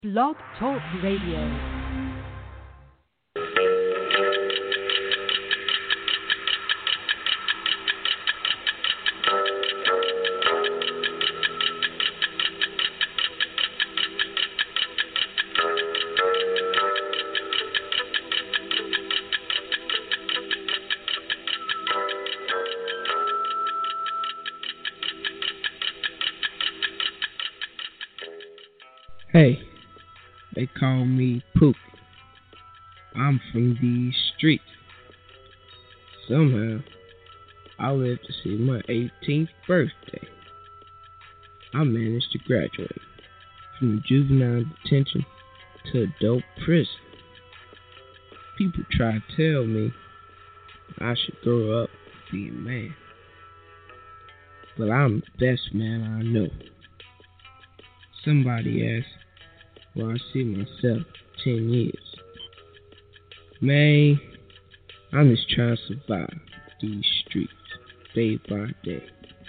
Blog Talk Radio. Hey, they call me Pook. I'm from these streets. Somehow, I lived to see my 18th birthday. I managed to graduate from juvenile detention to adult prison. People try to tell me I should grow up and be a man, but I'm the best man I know. Somebody asked where I see myself 10 years. Man, I'm just trying to survive these streets day by day.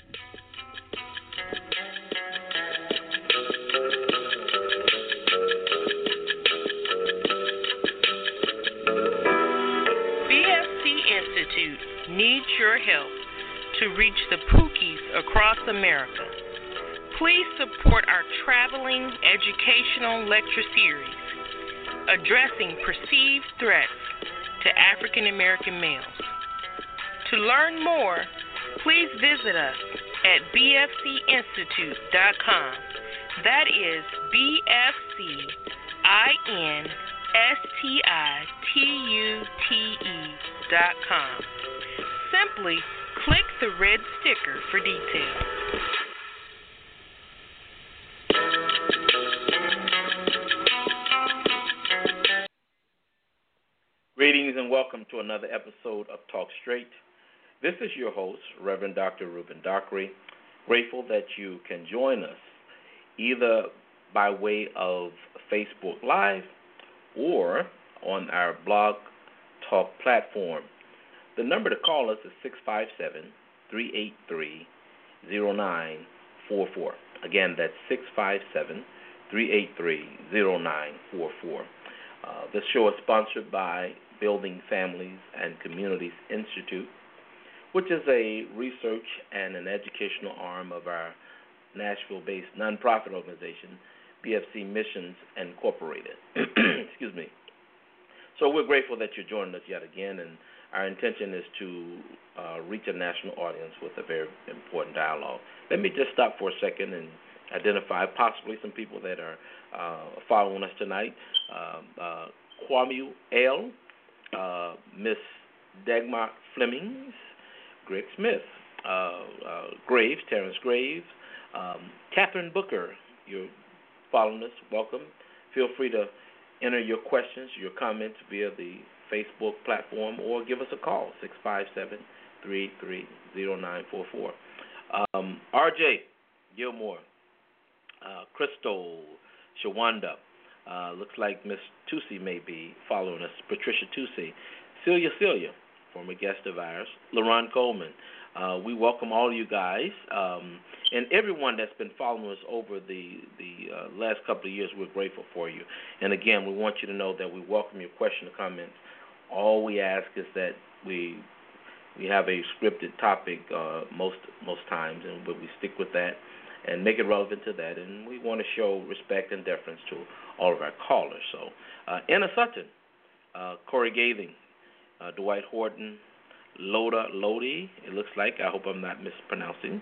BFC Institute needs your help to reach the Pookies across America. Please support our traveling educational lecture series addressing perceived threats to African American males. To learn more, please visit us at bfcinstitute.com. That is bfcinstitute.com. Simply click the red sticker for details. Greetings and welcome to another episode of Talk Straight. This is your host, Reverend Dr. Ruben Dockery. Grateful that you can join us either by way of Facebook Live or on our Blog Talk platform. The number to call us is 657-383-0944. Again, that's 657-383-0944. This show is sponsored by Building Families and Communities Institute, which is a research and an educational arm of our Nashville-based nonprofit organization, BFC Missions Incorporated. Excuse me. So we're grateful that you're joining us yet again, and our intention is to reach a national audience with a very important dialogue. Let me just stop for a second and identify possibly some people that are following us tonight. Kwame L., Miss Dagmar Flemings, Greg Smith, Graves, Terrence Graves, Catherine Booker, you're following us, welcome. Feel free to enter your questions, your comments via the Facebook platform or give us a call, 657-383-0944. RJ Gilmore, Crystal, Shawanda, looks like Miss Tusi may be following us, Patricia Tusi, Celia, former guest of ours, LaRon Coleman. We welcome all you guys and everyone that's been following us over the last couple of years. We're grateful for you. And again, we want you to know that we welcome your question or comments. All we ask is that we have a scripted topic most times, and we stick with that and make it relevant to that. And we want to show respect and deference to all of our callers. So, Anna Sutton, Corey Gathing, Dwight Horton, Lodi, it looks like. I hope I'm not mispronouncing.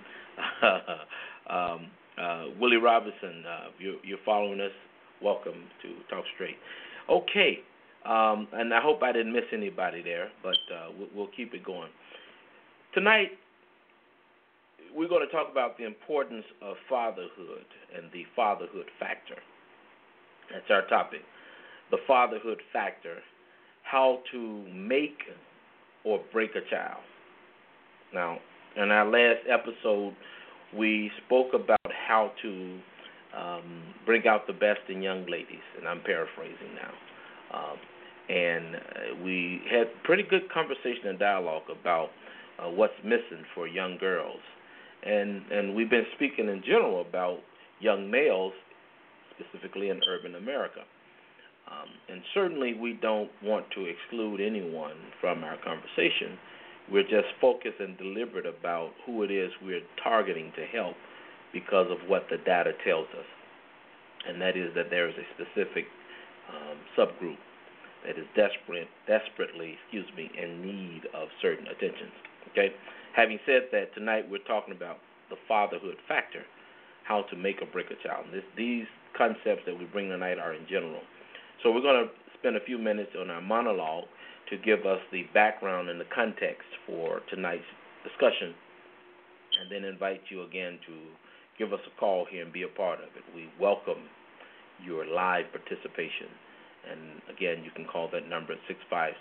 Willie Robinson, you're following us. Welcome to Talk Straight. Okay, and I hope I didn't miss anybody there, but we'll keep it going. Tonight, we're going to talk about the importance of fatherhood and the fatherhood factor. That's our topic, the fatherhood factor, how to make or break a child. Now, in our last episode, we spoke about how to bring out the best in young ladies, and I'm paraphrasing now. And we had pretty good conversation and dialogue about what's missing for young girls. And we've been speaking in general about young males, specifically in urban America. And certainly we don't want to exclude anyone from our conversation. We're just focused and deliberate about who it is we're targeting to help because of what the data tells us. And that is that there is a specific subgroup that is desperately in need of certain attentions. Okay? Having said that, tonight we're talking about the fatherhood factor, how to make or break a child. These concepts that we bring tonight are in general. So we're going to spend a few minutes on our monologue to give us the background and the context for tonight's discussion, and then invite you again to give us a call here and be a part of it. We welcome your live participation. And again, you can call that number at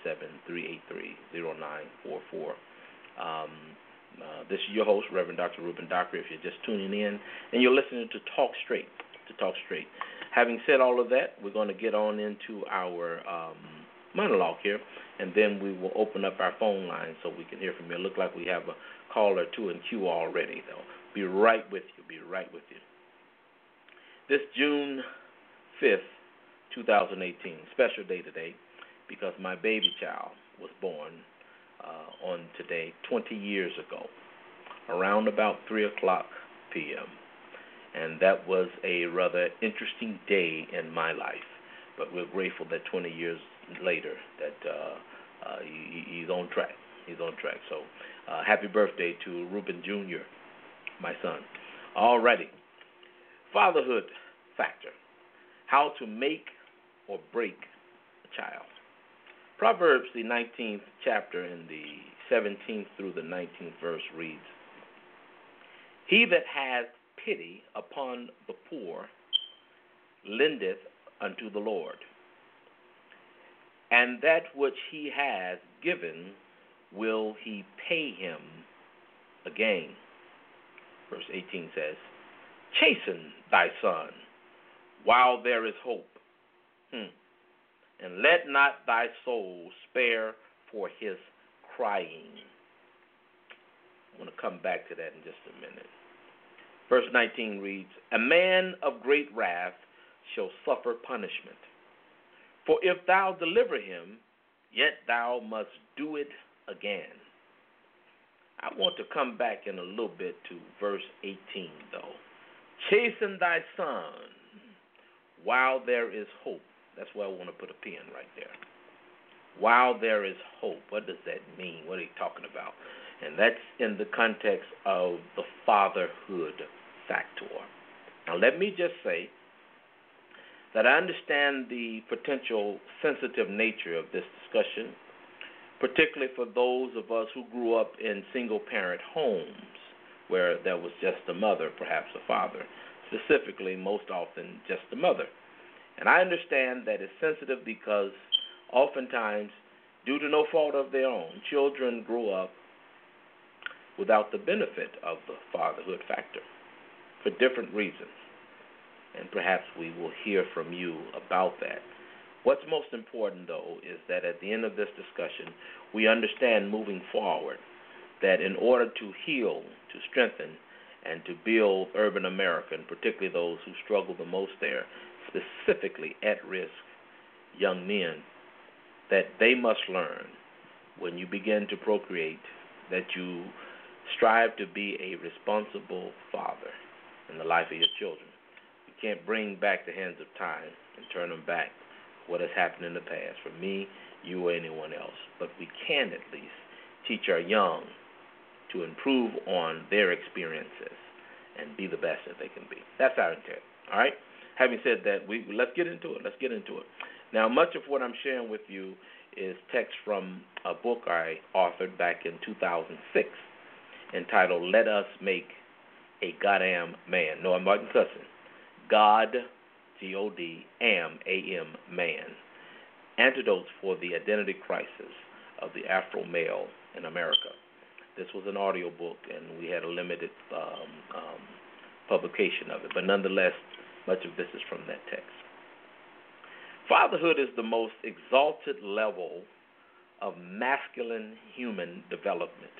657-383-0944. This is your host, Reverend Dr. Ruben Dockery, if you're just tuning in, and you're listening to Talk Straight. Having said all of that, we're going to get on into our monologue here, and then we will open up our phone line so we can hear from you. It looks like we have a call or two in queue already, though. Be right with you. This June 5th, 2018, special day today, because my baby child was born on today 20 years ago, around about 3 o'clock p.m., and that was a rather interesting day in my life, but we're grateful that 20 years later that he's on track. So happy birthday to Ruben Jr., my son. Alrighty. Fatherhood factor. How to make or break a child. Proverbs, the 19th chapter, in the 17th through the 19th verse reads, He that hath pity upon the poor lendeth unto the Lord, and that which he hath given will he pay him again. Verse 18 says, Chasten thy son while there is hope, and let not thy soul spare for his crying. I want to come back to that in just a minute. Verse 19 reads, A man of great wrath shall suffer punishment. For if thou deliver him, yet thou must do it again. I want to come back in a little bit to verse 18, though. Chasten thy son while there is hope. That's where I want to put a pin right there. While there is hope. What does that mean? What are you talking about? And that's in the context of the fatherhood factor. Now, let me just say that I understand the potential sensitive nature of this discussion, particularly for those of us who grew up in single-parent homes where there was just a mother, perhaps a father, specifically most often just a mother. And I understand that it's sensitive because oftentimes, due to no fault of their own, children grow up without the benefit of the fatherhood factor for different reasons. And perhaps we will hear from you about that. What's most important, though, is that at the end of this discussion, we understand moving forward that in order to heal, to strengthen, and to build urban America, and particularly those who struggle the most there, specifically at-risk young men, that they must learn when you begin to procreate that you strive to be a responsible father in the life of your children. You can't bring back the hands of time and turn them back what has happened in the past for me, you, or anyone else. But we can at least teach our young to improve on their experiences and be the best that they can be. That's our intent. All right? Having said that, let's get into it. Now, much of what I'm sharing with you is text from a book I authored back in 2006 entitled Let Us Make a Goddamn Man. No, I'm not cussing. God, G-O-D, am, man. Antidotes for the Identity Crisis of the Afro Male in America. This was an audio book, and we had a limited publication of it. But nonetheless, much of this is from that text. Fatherhood is the most exalted level of masculine human development.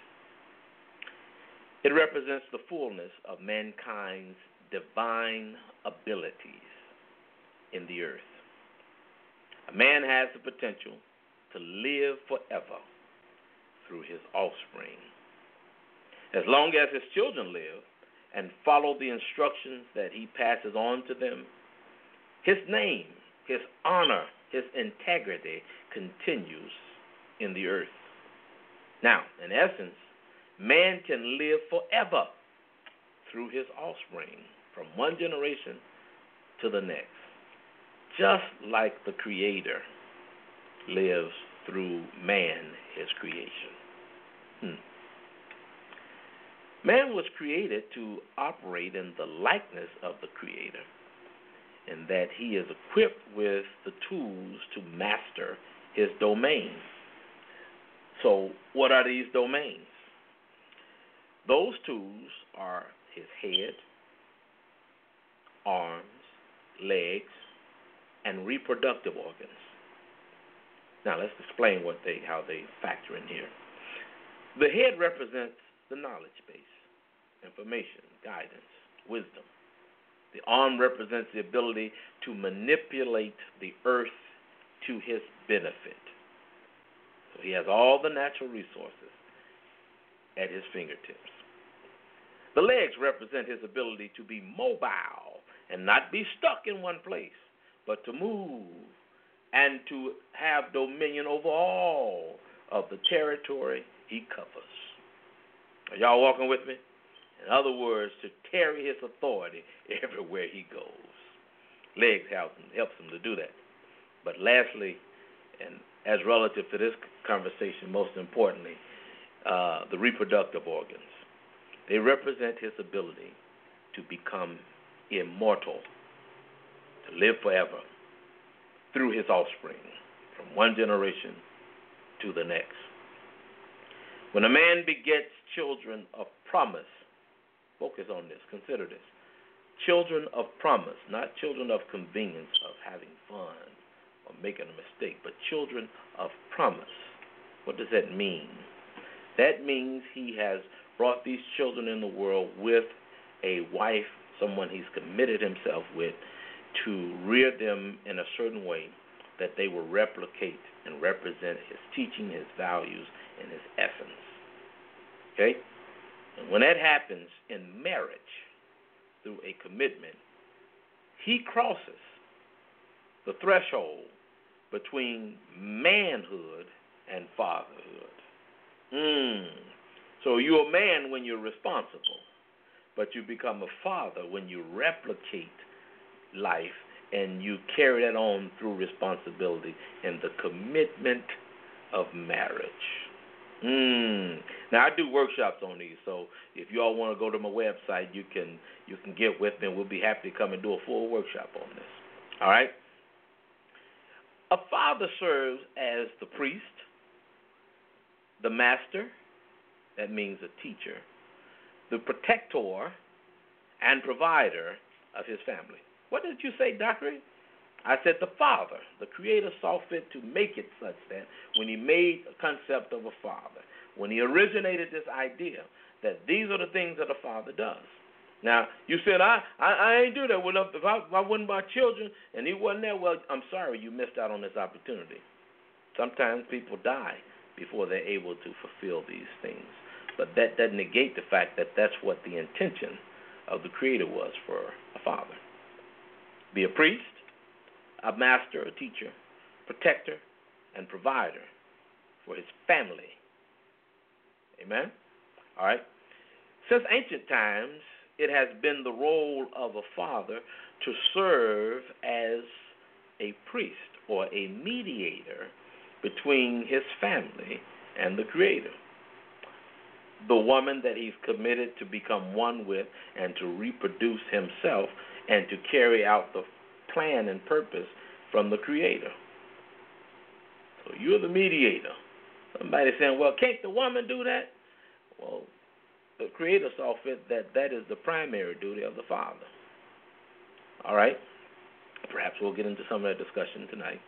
It represents the fullness of mankind's divine abilities. in the earth. A man has the potential to live forever through his offspring. As long as his children live and follow the instructions that he passes on to them, his name, his honor, his integrity continues in the earth. Now, in essence, man can live forever through his offspring from one generation to the next, just like the Creator lives through man, his creation. Man was created to operate in the likeness of the Creator, in that he is equipped with the tools to master his domain. So, what are these domains? Those tools are his head, arms, legs, and reproductive organs. Now, let's explain how they factor in here. The head represents the knowledge base, information, guidance, wisdom. The arm represents the ability to manipulate the earth to his benefit. So he has all the natural resources at his fingertips. The legs represent his ability to be mobile and not be stuck in one place, but to move and to have dominion over all of the territory he covers. Are y'all walking with me? In other words, to carry his authority everywhere he goes. Legs helps him to do that. But lastly, and as relative to this conversation, most importantly, the reproductive organs. They represent his ability to become immortal, to live forever through his offspring, from one generation to the next. When a man begets children of promise, focus on this, consider this. Children of promise, not children of convenience, of having fun or making a mistake, but children of promise. What does that mean? That means he has brought these children in the world with a wife, someone he's committed himself with, to rear them in a certain way that they will replicate and represent his teaching, his values, and his essence. Okay? And when that happens in marriage, through a commitment, he crosses the threshold between manhood and fatherhood. So you're a man when you're responsible, but you become a father when you replicate life and you carry that on through responsibility and the commitment of marriage. Now I do workshops on these, so if you all want to go to my website, you can get with me, and we'll be happy to come and do a full workshop on this. All right. A father serves as the priest, the master, that means a teacher, the protector and provider of his family. What did you say, Doctor? I said the Father. The Creator saw fit to make it such that when he made a concept of a father, when he originated this idea that these are the things that a father does. Now, you said, I ain't do that. Well, if I wasn't my children and he wasn't there, well, I'm sorry you missed out on this opportunity. Sometimes people die before they're able to fulfill these things. But that doesn't negate the fact that that's what the intention of the Creator was for a father. Be a priest, a master, a teacher, protector, and provider for his family. Amen? All right. Since ancient times, it has been the role of a father to serve as a priest or a mediator between his family and the Creator. The woman that he's committed to become one with and to reproduce himself and to carry out the plan and purpose from the Creator. So you're the mediator. Somebody saying, well, can't the woman do that? Well, the Creator saw fit that that is the primary duty of the Father. All right? Perhaps we'll get into some of that discussion tonight.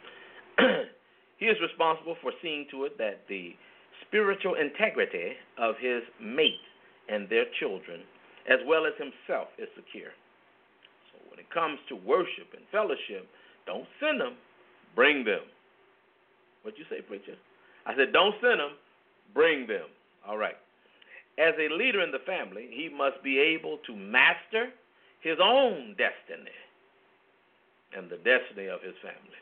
He is responsible for seeing to it that the spiritual integrity of his mate and their children, as well as himself, is secure. So when it comes to worship and fellowship, don't send them, bring them. What'd you say, preacher? I said, don't send them, bring them. All right. As a leader in the family, he must be able to master his own destiny and the destiny of his family.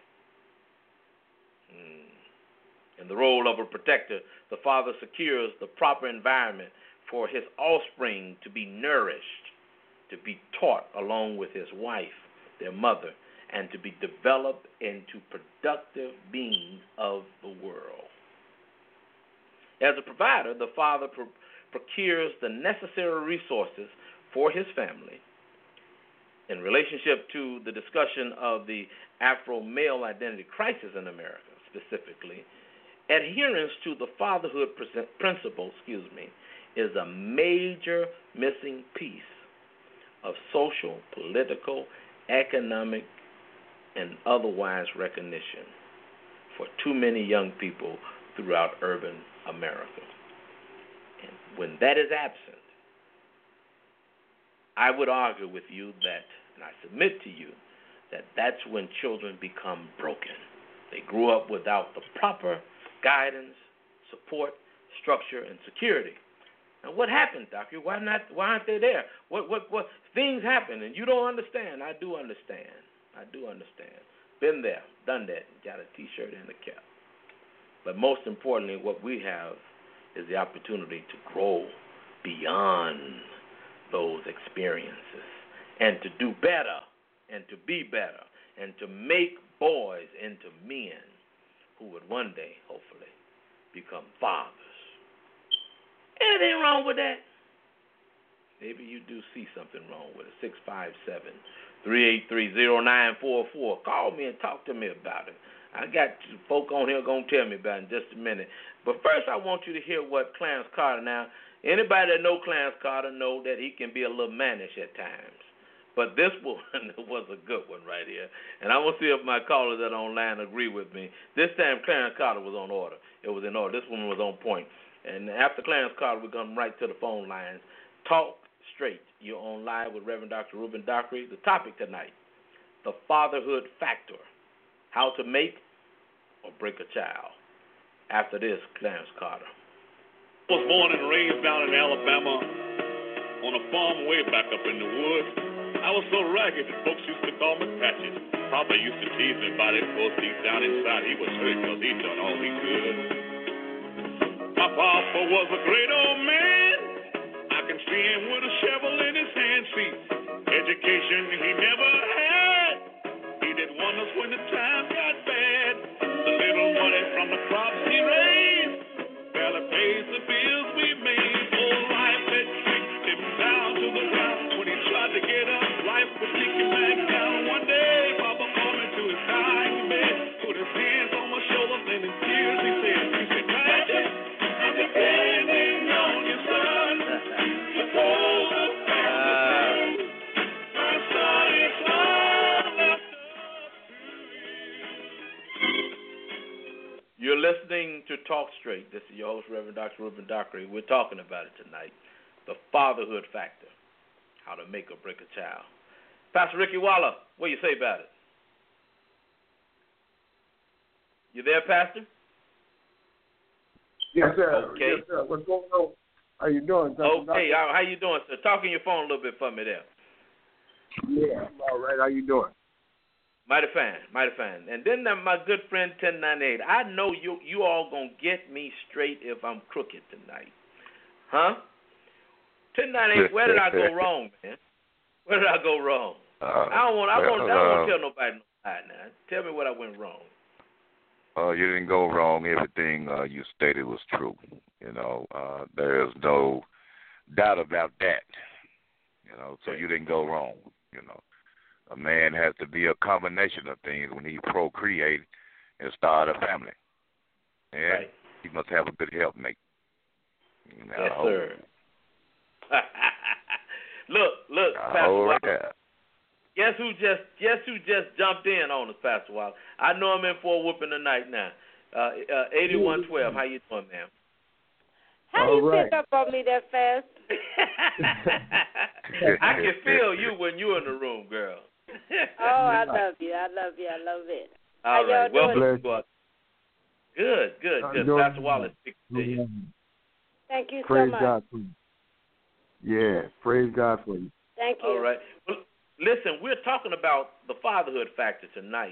In the role of a protector, the father secures the proper environment for his offspring to be nourished, to be taught along with his wife, their mother, and to be developed into productive beings of the world. As a provider, the father procures the necessary resources for his family. In relationship to the discussion of the Afro-male identity crisis in America specifically, adherence to the fatherhood principle, is a major missing piece of social, political, economic, and otherwise recognition for too many young people throughout urban America. And when that is absent, I would argue with you that, and I submit to you, that that's when children become broken. They grew up without the proper guidance, support, structure, and security. Now, what happened, Doctor? Why aren't they there? What things happen, and you don't understand. I do understand. Been there, done that, got a T-shirt and a cap. But most importantly, what we have is the opportunity to grow beyond those experiences and to do better and to be better and to make boys into men who would one day, hopefully, become fathers. Anything wrong with that? Maybe you do see something wrong with it. 657-383-0944. Call me and talk to me about it. I got folk on here going to tell me about it in just a minute. But first I want you to hear what Clarence Carter, now, anybody that know Clarence Carter know that he can be a little mannish at times. But this one was a good one right here. And I want to see if my callers that are online agree with me. This time Clarence Carter was on order. It was in order. This one was on point. And after Clarence Carter, we're going right to the phone lines. Talk straight. You're on live with Reverend Dr. Reuben Dockery. The topic tonight, the fatherhood factor, how to make or break a child. After this, Clarence Carter. I was born and raised down in Alabama on a farm way back up in the woods. I was so ragged that folks used to call me Patches. Papa used to tease me about it, because deep down inside he was hurt because he'd done all he could. My papa was a great old man. I can see him with a shovel in his hand. See, education he never had. He did wonders when the times got bad. The little money from the crops he raised barely pays the bills we made. Oh, life had kicked him down to the ground. When he tried to get up, life would kick him back down. One day, Papa called me to his dying bed, put his hands on my shoulders, and in tears he said, Magic, I'm depending on you, son, to hold the family. My son is all left up to you. You're listening to Talk Straight. This is your host, Reverend Dr. Reuben Dockery. We're talking about it tonight, the fatherhood factor, how to make or break a child. Pastor Ricky Waller, what do you say about it? You there, Pastor? Yes, sir. Okay. Yes, sir. What's going on? How you doing, Dr. Okay, how you doing, sir? Talk in your phone a little bit for me there. Yeah, I'm all right. How you doing? Mighty fine. And then my good friend 1098, I know you all going to get me straight if I'm crooked tonight. Huh? 1098, where did I go wrong, man? Where did I go wrong? I don't want to tell nobody no lie now. Tell me what I went wrong. You didn't go wrong. Everything you stated was true. There is no doubt about that. So you didn't go wrong. A man has to be a combination of things when he procreate and start a family. And right. He must have a good helpmate. Yes, sir. Look, Pastor Waller. Guess who just jumped in on us, Pastor Waller? I know I'm in for a whooping tonight now. 8112, how you doing, ma'am? How you pick up on me that fast? I can feel you when you're in the room, girl. I love you. I love you. I love it. All How right. y'all doing? Good. Pastor Wallace, speaking to you. Thank you Praise so much. God for you. Yeah, praise God for you. Thank you. All right. Well, listen, we're talking about the fatherhood factor tonight,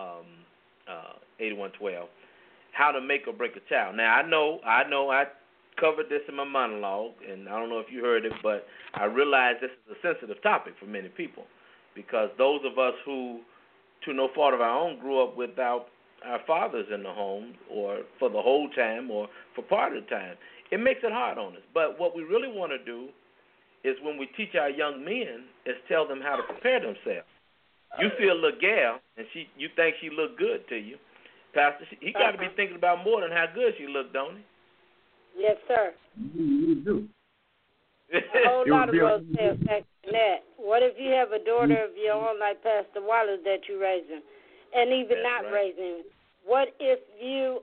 8112, how to make or break a child. Now, I know I covered this in my monologue, and I don't know if you heard it, but I realize this is a sensitive topic for many people because those of us who, to no fault of our own, grew up without our fathers in the home or for the whole time or for part of the time, it makes it hard on us. But what we really want to do is when we teach our young men is tell them how to prepare themselves. You see a little gal, and you think she look good to you. Pastor, he got to be thinking about more than how good she look, don't he? Yes, sir. You do. A whole lot of us say that. What if you have a daughter of your own like Pastor Wallace that you're raising, and even not raising? What if you,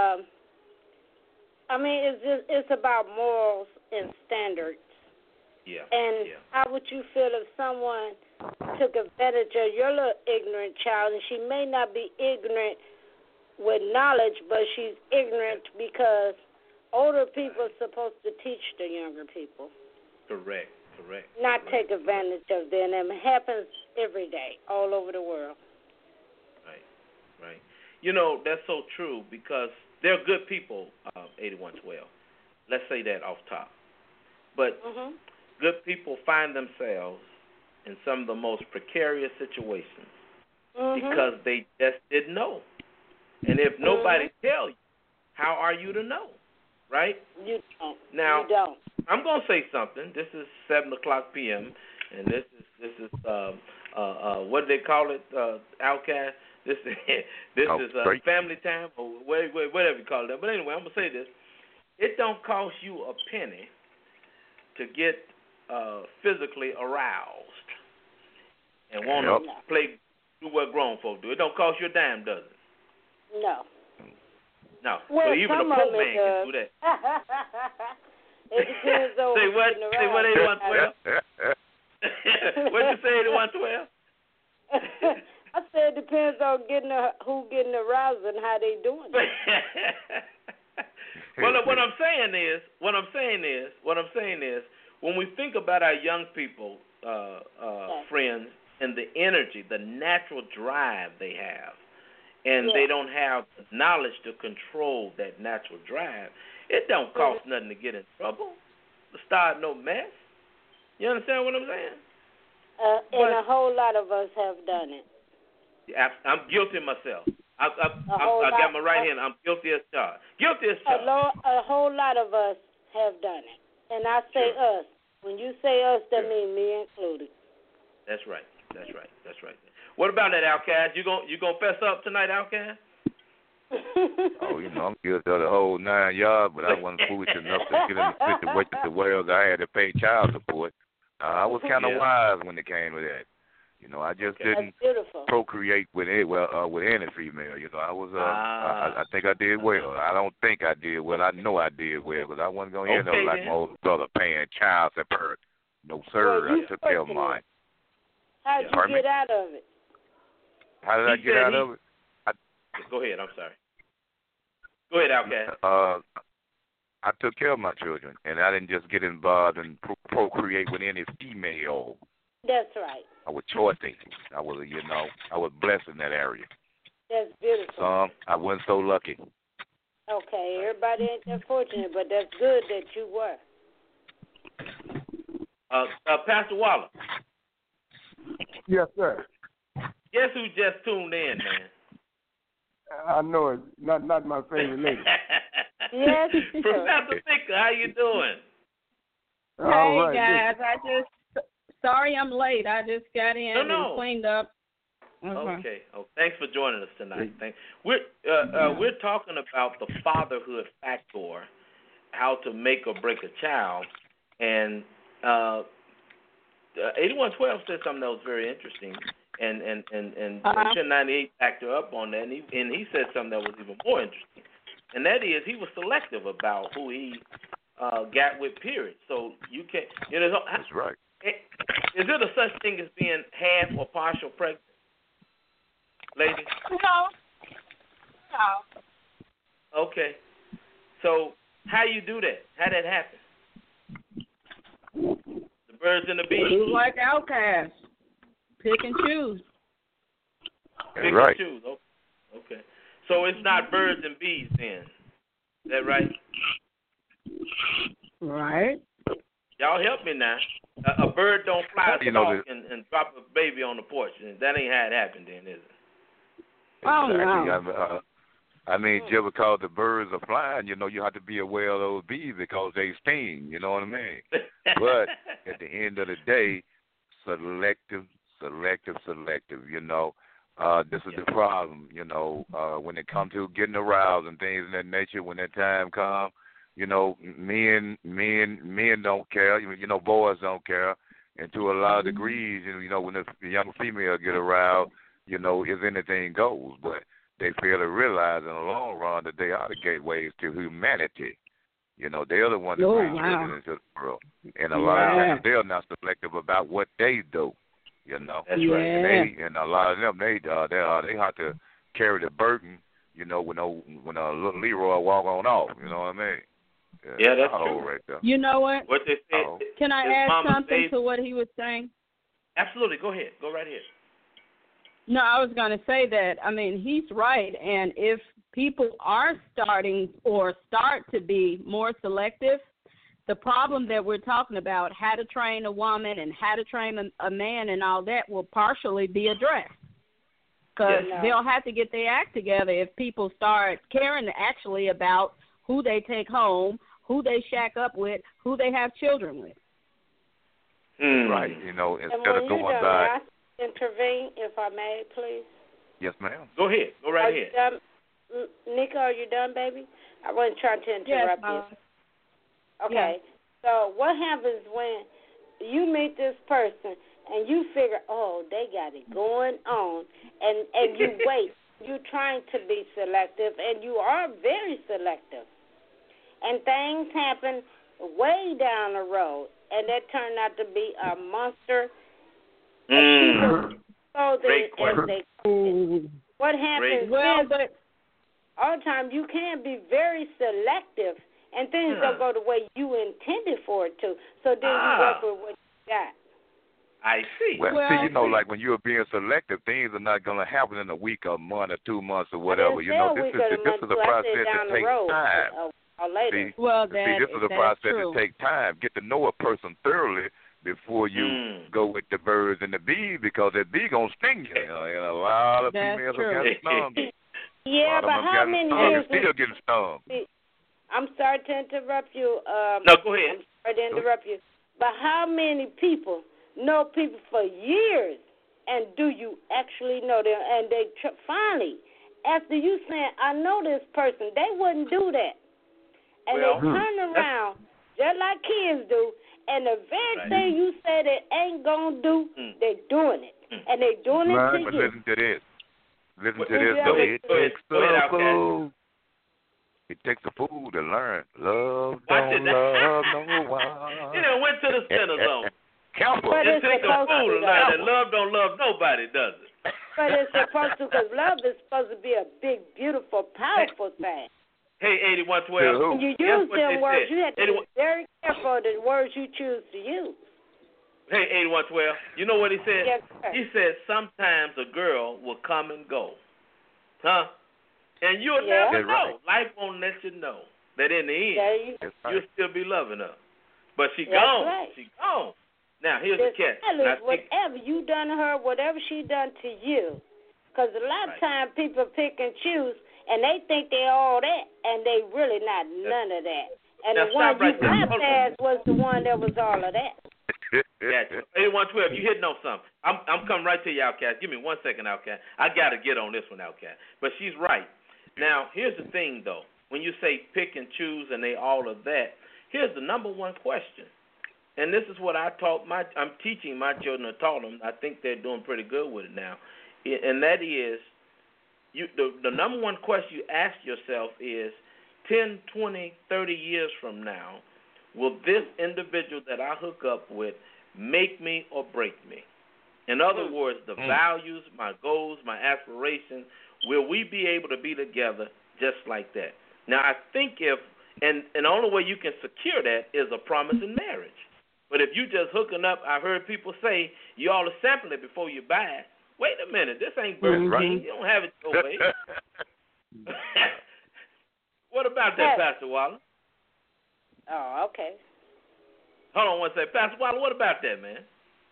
it's about morals and standards. Yeah. And how would you feel if someone took advantage of your little ignorant child, and she may not be ignorant with knowledge, but she's ignorant because older people are supposed to teach the younger people. Correct. Not take advantage of them. And it happens every day, all over the world. Right. You know, that's so true because they're good people, 8112. Let's say that off top. But good people find themselves in some of the most precarious situations because they just didn't know. And if nobody tells you, how are you to know? Right? You don't. Now, you don't. I'm going to say something. This is 7 o'clock p.m., and this is what do they call it, Outcast? This is family time or whatever you call it. But anyway, I'm going to say this. It don't cost you a penny to get physically aroused and want to do what grown folk do. It don't cost you a dime, does it? No. Well, so even a poor man can do that. It depends on Say what, 8112? What'd you say, 8112? I said it depends on who getting aroused and how they doing it. Well, what I'm saying is, when we think about our young people, friends, and the energy, the natural drive they have, and they don't have knowledge to control that natural drive, it don't cost nothing to get in trouble, to start no mess. You understand what I'm saying? And a whole lot of us have done it. I'm guilty myself. I got my right hand. I'm guilty as charged. A whole lot of us have done it. And I say us. When you say us, that means me included. That's right. What about that, Outcast? You gonna fess up tonight, Outcast? I'm guilty of the whole 9 yards, but I wasn't foolish enough to get in the situation to where I had to pay child support. I was kind of wise when it came to that. I just didn't procreate with any female. I was. I think I did well. I don't think I did well. I know I did well because I wasn't gonna end up like my older brother paying child support. No sir, I took care of mine. How did you get out of it? How did I get out of it? Go ahead. I'm sorry. Go ahead, Outcast. I took care of my children, and I didn't just get involved and procreate with any female. That's right. I was choosing. I was blessed in that area. That's beautiful. Some I wasn't so lucky. Okay, everybody ain't that fortunate, but that's good that you were. Pastor Wallace. Yes, sir. Guess who just tuned in, man? I know it. Not my favorite lady. Yes. Professor Ficker, how you doing? Hey, guys. Sorry I'm late. I just got in and cleaned up. Okay. Thanks for joining us tonight. We're talking about the fatherhood factor, how to make or break a child, and 8112 said something that was very interesting, and 1098 backed her up on that, and he said something that was even more interesting, and that is he was selective about who he got with. Period. So you can't. That's right. Is there a such thing as being half or partial pregnant, lady? No. Okay. So how you do that? How that happen? The birds and the bees. You like outcasts. Pick and choose. Pick and choose. Okay. So it's not birds and bees then. Is that right? Right. Y'all help me now. A bird don't fly and drop a baby on the porch. That ain't how it happened then, is it? Oh, exactly. no. Just because the birds are flying, you have to be aware of those bees because they sting, you know what I mean? But at the end of the day, selective, this is the problem, when it comes to getting aroused and things of that nature, when that time comes, men don't care, boys don't care, and to a lot of degrees, when the young female get aroused, if anything goes, but they fail to realize in the long run that they are the gateways to humanity. They're the ones that bring children into the world, and a lot of times they're not selective about what they do. That's right. And a lot of them, they have to carry the burden. When a little Leroy walk on off, you know what I mean? Yeah, that's true. Right there. You know what? What they said. Can I add something to what he was saying? Absolutely. Go ahead. Go right ahead. No, I was going to say that, he's right. And if people are starting or start to be more selective, the problem that we're talking about, how to train a woman and how to train a man and all that, will partially be addressed. Because they'll have to get their act together if people start caring actually about who they take home, who they shack up with, who they have children with. Right, instead of going by. Intervene, if I may, please. Yes, ma'am. Go ahead. Go right ahead. Nika, are you done, baby? I wasn't trying to interrupt you. Okay. Yeah. So what happens when you meet this person and you figure, oh, they got it going on, and you wait. You're trying to be selective, and you are very selective. And things happen way down the road, and that turned out to be a monster. Great question. What happens all the time, you can be very selective, and things don't go the way you intended for it to. So then you work with what you got. I see. Well, like when you're being selective, things are not going to happen in a week, a month, or 2 months, or whatever. This is a process that takes time. Later. This is a process that takes time. Get to know a person thoroughly before you go with the birds and the bees, because that bee gonna sting you. And a lot of females have gotten stung. Yeah, but how many years? Still getting stung. I'm sorry to interrupt you. No, go ahead. I'm sorry to interrupt you. But how many people know people for years, and do you actually know them? And they finally, after you saying, I know this person, they wouldn't do that. And they turn around just like kids do, and the very thing you say they ain't going to do, they're doing it. And they're doing it to but you. Listen to this. Though. It takes the fool. It takes a fool to learn. Love don't love no one. You done went to the center zone. Careful. It takes a fool to learn that love don't love nobody, does it? But it's supposed to, because love is supposed to be a big, beautiful, powerful thing. Hey, 8112. When you use them words, you have to be very careful of the words you choose to use. Hey, 8112. You know what he said? Yes, sir. He said sometimes a girl will come and go. Huh? And you'll never know. Life won't let you know that in the end, you'll still be loving her. But she gone. Right. She gone. Now, here's the catch. Whatever you done to her, whatever she done to you. Because a lot of times people pick and choose, and they think they all that, and they really not none of that. And the one you bypassed was the one that was all of that. Gotcha. 8112, you hitting on something. I'm coming right to you, Outcast. Give me 1 second, Outcast. I got to get on this one, Outcast. But she's right. Now, here's the thing, though. When you say pick and choose and they all of that, here's the number one question. And this is what I'm teaching my children or taught them. I think they're doing pretty good with it now. And that is, the number one question you ask yourself is, 10, 20, 30 years from now, will this individual that I hook up with make me or break me. In other words, the values, my goals, my aspirations, will we be able to be together just like that? Now, I think and the only way you can secure that is a promise in marriage. But if you just hooking up, I've heard people say, you ought to sample it before you buy it. Wait a minute, this ain't Burger King. You don't have it your way. What about that, Pastor Waller? Oh, okay. Hold on one second. Pastor Waller, what about that, man?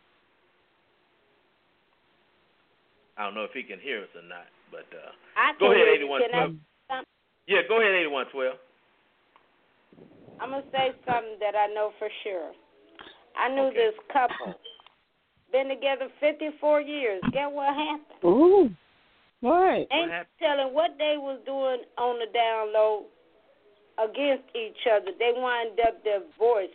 I don't know if he can hear us or not, but go ahead, 8112. Yeah, go ahead, 8112. I'm going to say something that I know for sure. I knew this couple. Been together 54 years. Get what happened? Ooh. What? Ain't telling what they was doing on the down low against each other. They wind up divorced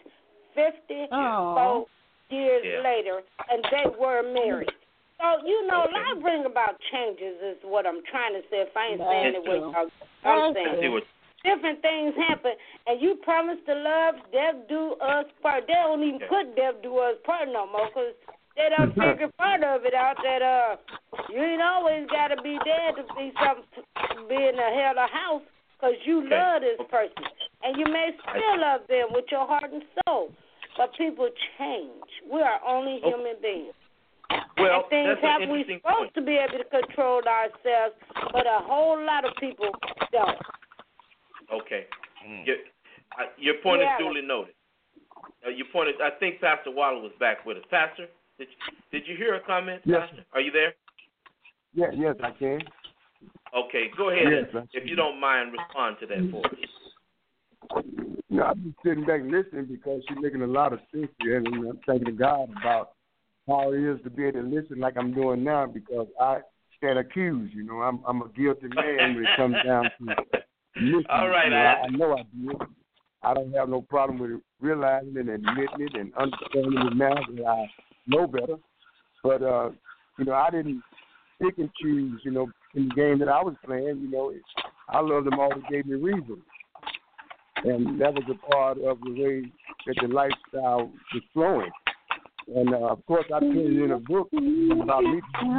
54 years later, and they were married. So, life bring about changes is what I'm trying to say. If I ain't saying it what I'm saying. Different things happen, and you promise to love, death do us part. They don't even put death do us part no more, because they done figured part of it out that you ain't always got to be dead to be in a hell of a house, because you love this person. And you may still love them with your heart and soul, but people change. We are only human beings. Well, and things happen. We're supposed to be able to control ourselves, but a whole lot of people don't. Okay. Your point is duly noted. Your point is, I think Pastor Waller was back with us. Pastor, did you hear a comment, yes. Pastor? Are you there? Yes, I can. Okay, go ahead. If you don't mind, respond to that for us. I'm just sitting back listening because she's making a lot of sense here, and I'm thinking to God about how it is to be able to listen like I'm doing now, because I stand accused. I'm a guilty man when it comes down to listening. All right, I know I do. I don't have no problem with realizing it and admitting it and understanding it now that I know better. But, I didn't pick and choose, in the game that I was playing. I loved them all that gave me reason. And that was a part of the way that the lifestyle was flowing. And, of course, I put it in a book about me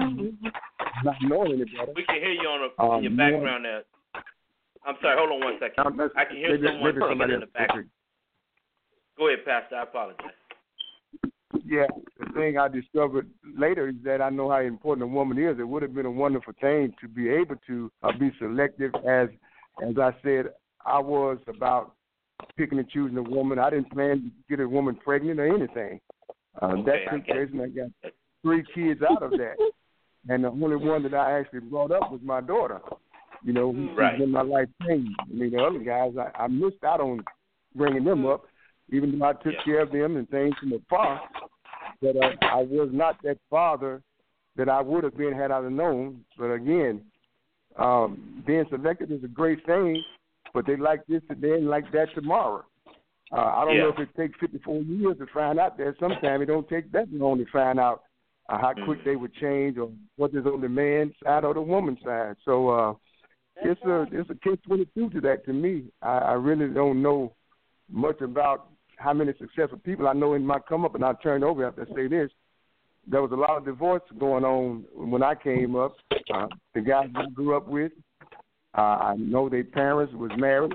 not knowing any better. We can hear you on your background there. I'm sorry, hold on one second. I can hear someone singing in the background. Go ahead, Pastor. I apologize. Yeah, the thing I discovered later is that I know how important a woman is. It would have been a wonderful thing to be able to be selective, as I said, I was about picking and choosing a woman. I didn't plan to get a woman pregnant or anything. That took place, and I got 3 kids out of that. And the only one that I actually brought up was my daughter. Who's in my life changed. The other guys, I missed out on bringing them up, even though I took care of them and things from afar. But I was not that father that I would have been had I known. But again, being selected is a great thing, but they like this today and like that tomorrow. I don't know if it takes 54 years to find out that. Sometimes it don't take that long to find out how quick they would change or what is on the man's side or the woman's side. So it's a catch-22 to that to me. I really don't know much about how many successful people I know in my come up, and I'll turn over after I say this. There was a lot of divorce going on when I came up. The guys I grew up with, I know their parents was married,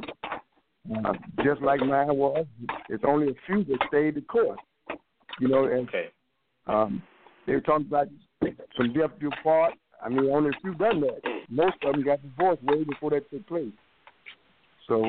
just like mine was. It's only a few that stayed the course. And they were talking about from death to part. I mean, only a few done that. Most of them got divorced way before that took place. So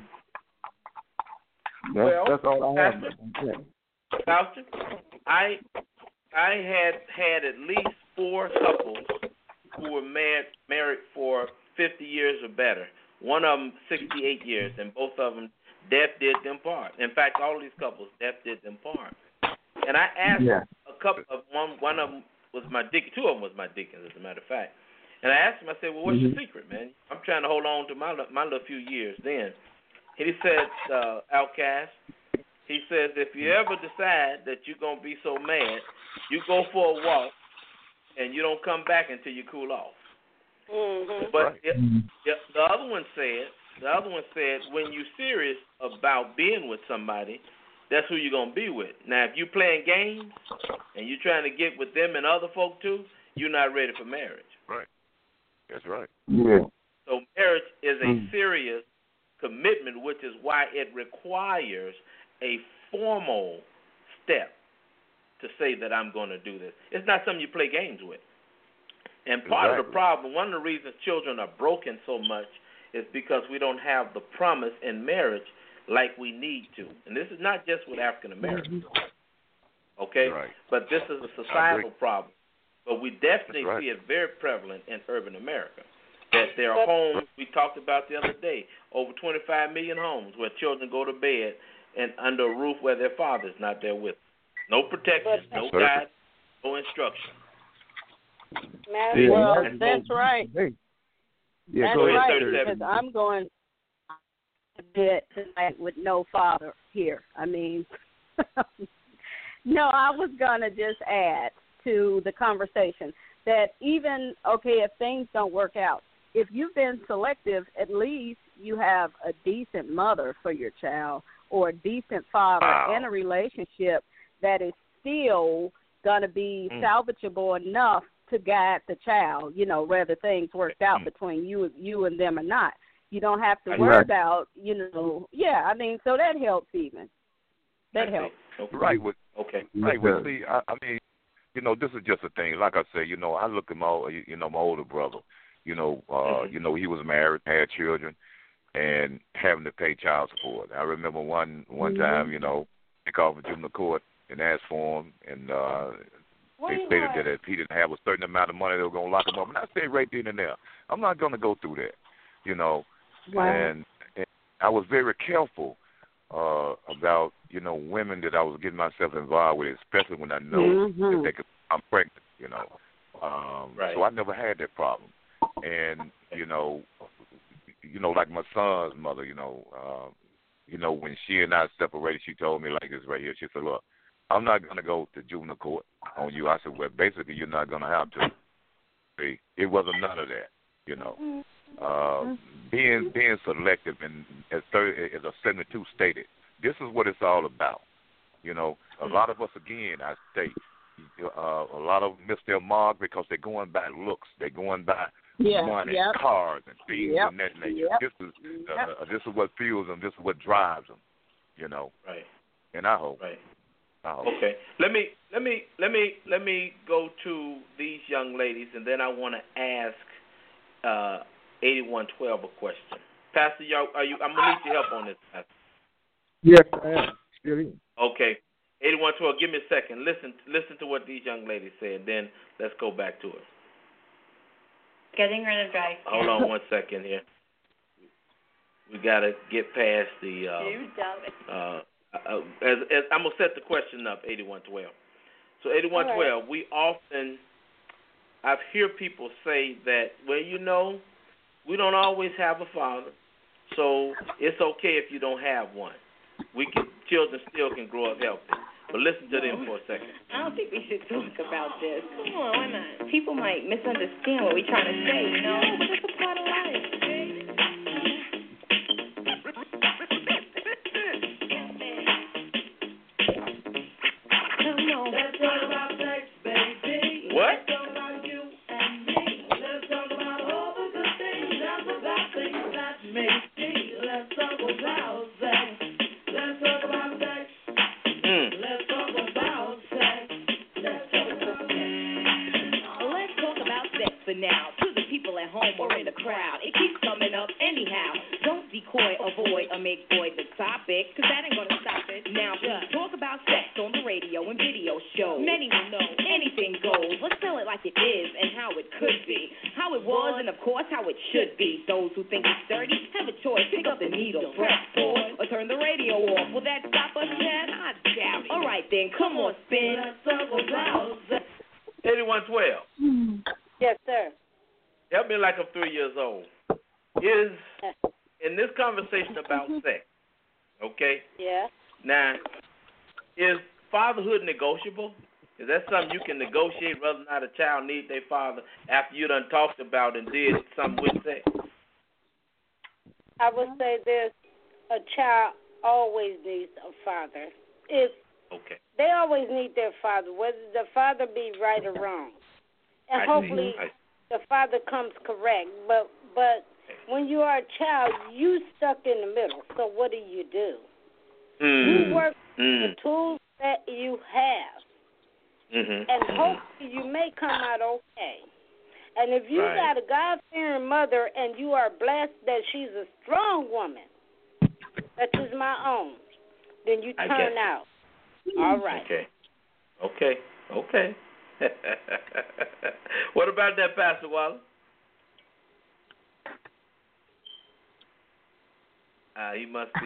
that's all I have. Pastor, I had at least 4 couples who were married for 50 years or better. One of them 68 years, and both of them, death did them part. In fact, all of these couples, death did them part. And I asked a couple of one of them was my deacon, 2 of them was my deacons, as a matter of fact. And I asked him, I said, well, what's your secret, man? I'm trying to hold on to my little few years then. And he said, Outcast, he says, if you ever decide that you're going to be so mad, you go for a walk and you don't come back until you cool off. But the other one said, when you're serious about being with somebody, that's who you're going to be with. Now, if you're playing games and you're trying to get with them and other folk too, you're not ready for marriage. Right. That's right. Yeah. So marriage is a serious commitment, which is why it requires a formal step to say that I'm going to do this. It's not something you play games with. And part of the problem, one of the reasons children are broken so much is because we don't have the promise in marriage like we need to. And this is not just with African Americans, okay? Right. But this is a societal problem. But we definitely right. see it very prevalent in urban America. That there are homes, we talked about the other day, over 25 million homes where children go to bed and under a roof where their father's not there with them. No protection, no guidance, no instruction. Well, that's right. Yeah, that's right, because I'm going to bed tonight with no father here. I mean, no, I was going to just add to the conversation that even, okay, if things don't work out, if you've been selective, at least you have a decent mother for your child or a decent father and a relationship that is still going to be salvageable enough to guide the child, you know, whether things worked out between you and them or not. You don't have to worry about, you know, I mean, so that helps even. That helps. Right. Okay. Right. Well, see, I mean, you know, this is just a thing. Like I say, you know, I look at my older brother. You know, you know, he was married, had children, and having to pay child support. I remember one time, you know, they called for juvenile court and asked for him, and they stated that if he didn't have a certain amount of money, they were going to lock him up. And I said right then and there, I'm not going to go through that, you know. And I was very careful about, you know, women that I was getting myself involved with, especially when I know that they could, I'm pregnant, you know. So I never had that problem. And, you know, like my son's mother, you know, when she and I separated, she told me like this right here. She said, look, I'm not going to go to juvenile court on you. I said, well, basically, you're not going to have to. See, it wasn't none of that, you know. Being selective, and as a 72 stated, this is what it's all about. You know, a lot of us, again, I state, a lot of them miss their mark because they're going by looks. They're going by money, cars, and things of that nature. This is what fuels them. This is what drives them. You know. Right. And I hope. Right. Okay. Let me go to these young ladies, and then I want to ask 8112 a question. Pastor, I'm gonna need your help on this, Pastor. Yes, I am. Still in. Okay. 8112, give me a second. Listen to what these young ladies said, then let's go back to it. Getting rid of dry skin. Hold on one second here. We got to get past the... as I'm going to set the question up, 8112. So 8112, we often... I hear people say that, well, you know, we don't always have a father, so it's okay if you don't have one. Children still can grow up healthy. But listen to them for a second. I don't think we should talk about this. Come on, why not? People might misunderstand what we're trying to say, you know? But it's a part of life. Come on. Let's talk about sex, baby. What? Let's talk about you and me. Let's talk about all the good things and the bad things that make me. Let's talk about sex. Let's talk about sex. Let's talk about sex. Let's talk about sex. Let's talk about sex for now. To the people at home or in the crowd, it keeps coming up anyhow. Don't decoy, avoid, or make void the topic, cause that ain't gonna stop it. Now, talk about sex on the radio and video shows. Many will know anything goes. Let's tell it like it is and how it could be. How it was and, of course, how it should be. Those who think it's dirty have a choice. Pick up the needle, press pause, or turn the radio off. Will that stop us, Chad? I doubt it. All right, then, come on, spin. Let's talk about sex. 8112. Yes, sir. Help me like I'm 3 years old. Is in this conversation about sex, okay? Yeah. Now, is fatherhood negotiable? Is that something you can negotiate whether or not a child needs their father after you done talked about and did something with sex? I would say a child always needs a father. Okay. They always need their father, whether the father be right or wrong, and hopefully the father comes correct. But when you are a child, you stuck in the middle. So what do? You work with the tools that you have, and hopefully you may come out okay. And if you got a God-fearing mother and you are blessed that she's a strong woman, such as my own, then you turn out all right. Okay. What about that, Pastor Wallace? He must be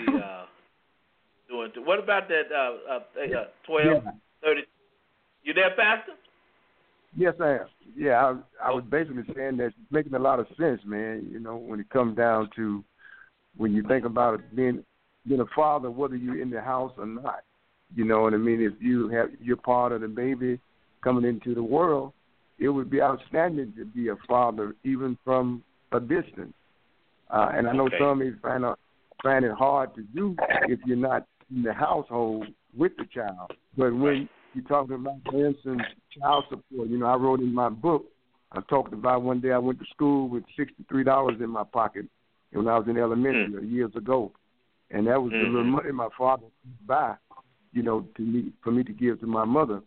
doing. What about that 12, 30? You there, Pastor? Yes, I am. Yeah, I was basically saying that it's making a lot of sense, man. You know, when it comes down to when you think about it, being a father, whether you're in the house or not. You know what I mean? If you're part of the baby coming into the world, it would be outstanding to be a father, even from a distance. And I know some may find it hard to do if you're not in the household with the child. But when you're talking about, for instance, child support, you know, I wrote in my book, I talked about one day I went to school with $63 in my pocket when I was in elementary years ago. And that was the little money my father could buy, you know, for me to give to my mother.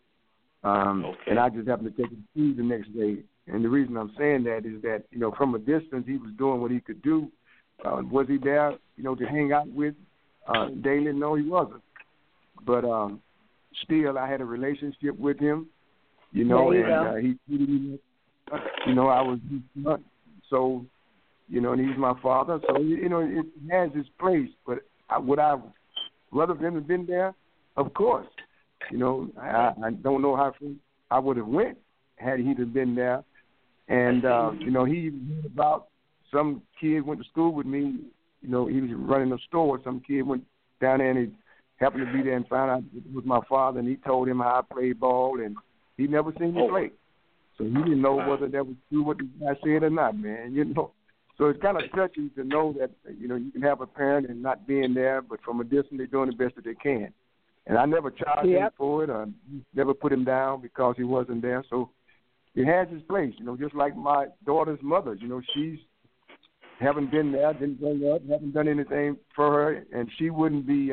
And I just happened to take him to school the next day. And the reason I'm saying that is that, you know, from a distance, he was doing what he could do. Was he there, you know, to hang out with daily? No, he wasn't. But still, I had a relationship with him, you know, and he treated me, you know, I was his son. So, you know, and he's my father. So, you know, it has its place. But would I rather him have been there? Of course. You know, I don't know how I would have went had he have been there. And, you know, he even heard about some kid went to school with me. You know, he was running a store. Some kid went down there and he happened to be there and found out it was my father, and he told him how I played ball, and he never seen me play. So he didn't know whether that was true what the guy said or not, man, you know. So it's kind of touching to know that, you know, you can have a parent and not being there, but from a distance they're doing the best that they can. And I never charged him for it or never put him down because he wasn't there. So it has its place, you know, just like my daughter's mother. You know, she's haven't been there, didn't bring her up, haven't done anything for her, and she wouldn't be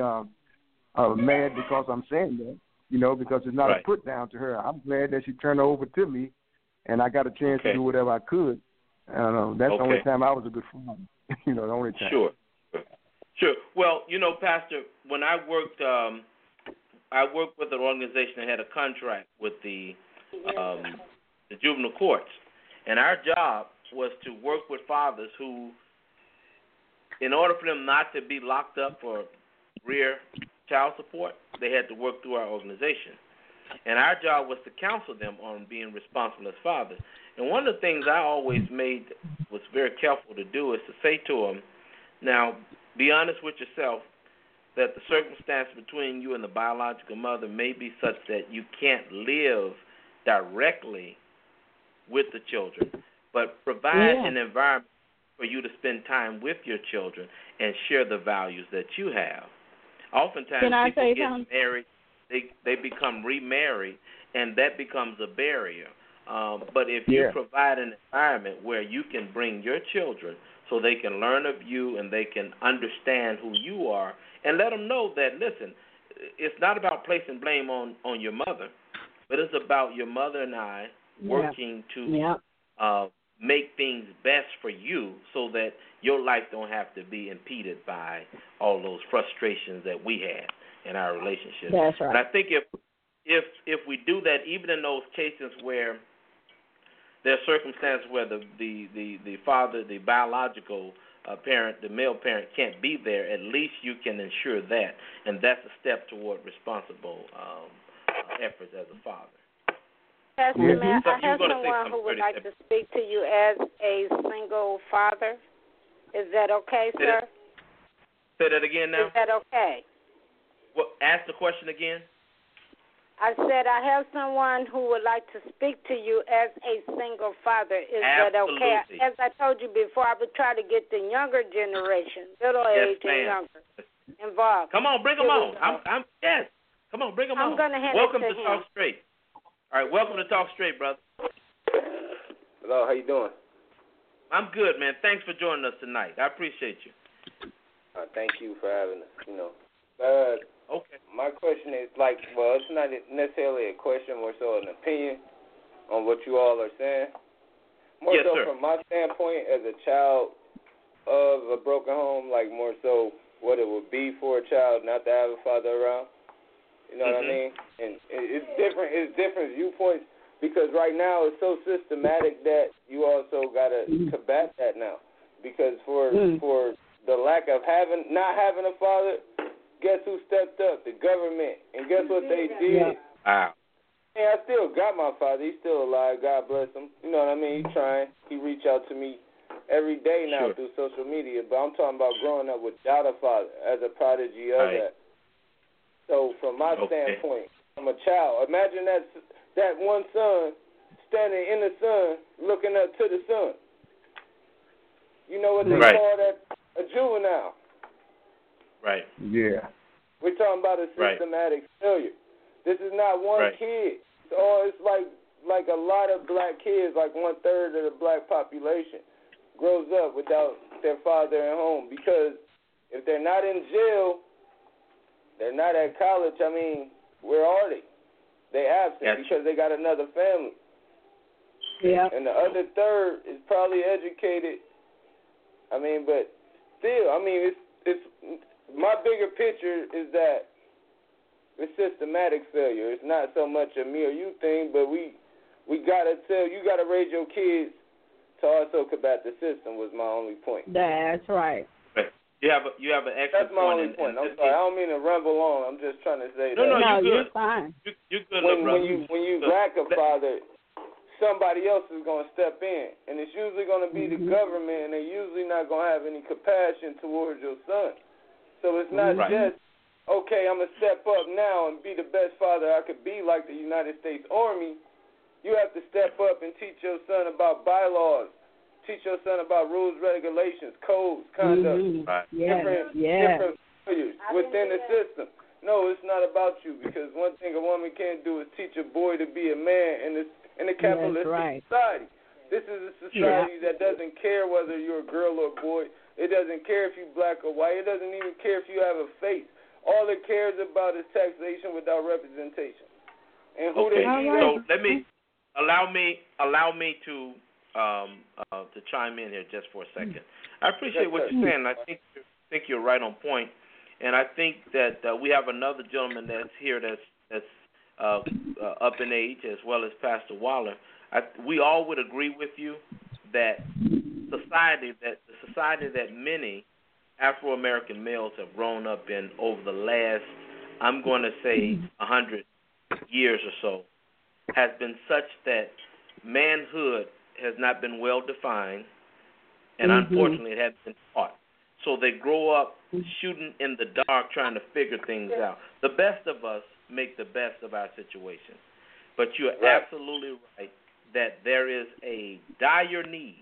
mad because I'm saying that, you know, because it's not a put down to her. I'm glad that she turned her over to me, and I got a chance to do whatever I could. That's the only time I was a good father. You know, the only time. Sure. Well, you know, Pastor, when I worked with an organization that had a contract with the juvenile courts, and our job was to work with fathers who, in order for them not to be locked up for rear child support, they had to work through our organization. And our job was to counsel them on being responsible as fathers. And one of the things I always was very careful to do is to say to them, now, be honest with yourself that the circumstance between you and the biological mother may be such that you can't live directly with the children, but provide an environment for you to spend time with your children and share the values that you have. Oftentimes people get married, they become remarried, and that becomes a barrier. But if you provide an environment where you can bring your children so they can learn of you and they can understand who you are, and let them know that, listen, it's not about placing blame on your mother, but it's about your mother and I working to make things best for you so that your life don't have to be impeded by all those frustrations that we had in our relationship. That's right. And I think if we do that, even in those cases where there are circumstances where the father, the biological parent, the male parent can't be there, at least you can ensure that, and that's a step toward responsible efforts as a father. Pastor Matt, I have someone who would like to speak to you as a single father. Is that okay, sir? Say that again now. Is that okay? Well, ask the question again. I said I have someone who would like to speak to you as a single father. Is that okay? As I told you before, I would try to get the younger generation, middle age and younger, involved. Come on, bring them on. Come Come on, bring him I'm on. gonna hand Welcome it to to him. Talk Straight. All right, welcome to Talk Straight, brother. Hello, how you doing? I'm good, man. Thanks for joining us tonight. I appreciate you. Thank you for having us. Okay. My question is it's not necessarily a question, more so an opinion on what you all are saying. More yes, so sir. from my standpoint as a child of a broken home, more so what it would be for a child not to have a father around. You know what I mean? And it's different viewpoints, because right now it's so systematic that you also gotta combat that now. Because for the lack of not having a father, guess who stepped up? The government. And guess what they did? Wow. Yeah, I still got my father. He's still alive. God bless him. You know what I mean? He's trying. He reach out to me every day now through social media. But I'm talking about growing up without a father as a prodigy of that. So from my standpoint, I'm a child. Imagine that one son standing in the sun looking up to the sun. You know what they call that? A juvenile. Right. Yeah. We're talking about a systematic failure. This is not one kid. It's like a lot of black kids, like 1/3 of the black population, grows up without their father at home. Because if they're not in jail, they're not at college. I mean, where are they? They absent because they got another family. Yeah. And the other third is probably educated. I mean, but still, I mean, it's my bigger picture is that it's systematic failure. It's not so much a me or you thing, but we gotta you gotta raise your kids to also combat the system. Was my only point. That's right. You have an excellent That's my only point. I'm sorry. I don't mean to ramble on. I'm just trying to say that. No, you're fine. You're good, when you lack a father, somebody else is going to step in, and it's usually going to be the government, and they're usually not going to have any compassion towards your son. So it's not just, okay, I'm going to step up now and be the best father I could be like the United States Army. You have to step up and teach your son about bylaws, teach your son about rules, regulations, codes, conduct, different failures within the system. No, it's not about you, because one thing a woman can't do is teach a boy to be a man in a capitalistic society. This is a society that doesn't care whether you're a girl or a boy. It doesn't care if you're black or white. It doesn't even care if you have a face. All it cares about is taxation without representation. And who they so let me allow me to chime in here just for a second. I appreciate what you're saying. I think you're right on point, and I think that we have another gentleman that's here that's up in age, as well as Pastor Waller. We all would agree with you that the society that many Afro-American males have grown up in over the last, I'm going to say, 100 years or so, has been such that manhood has not been well defined, and unfortunately it hasn't been taught. So they grow up shooting in the dark, trying to figure things out. The best of us make the best of our situations. But you're absolutely right that there is a dire need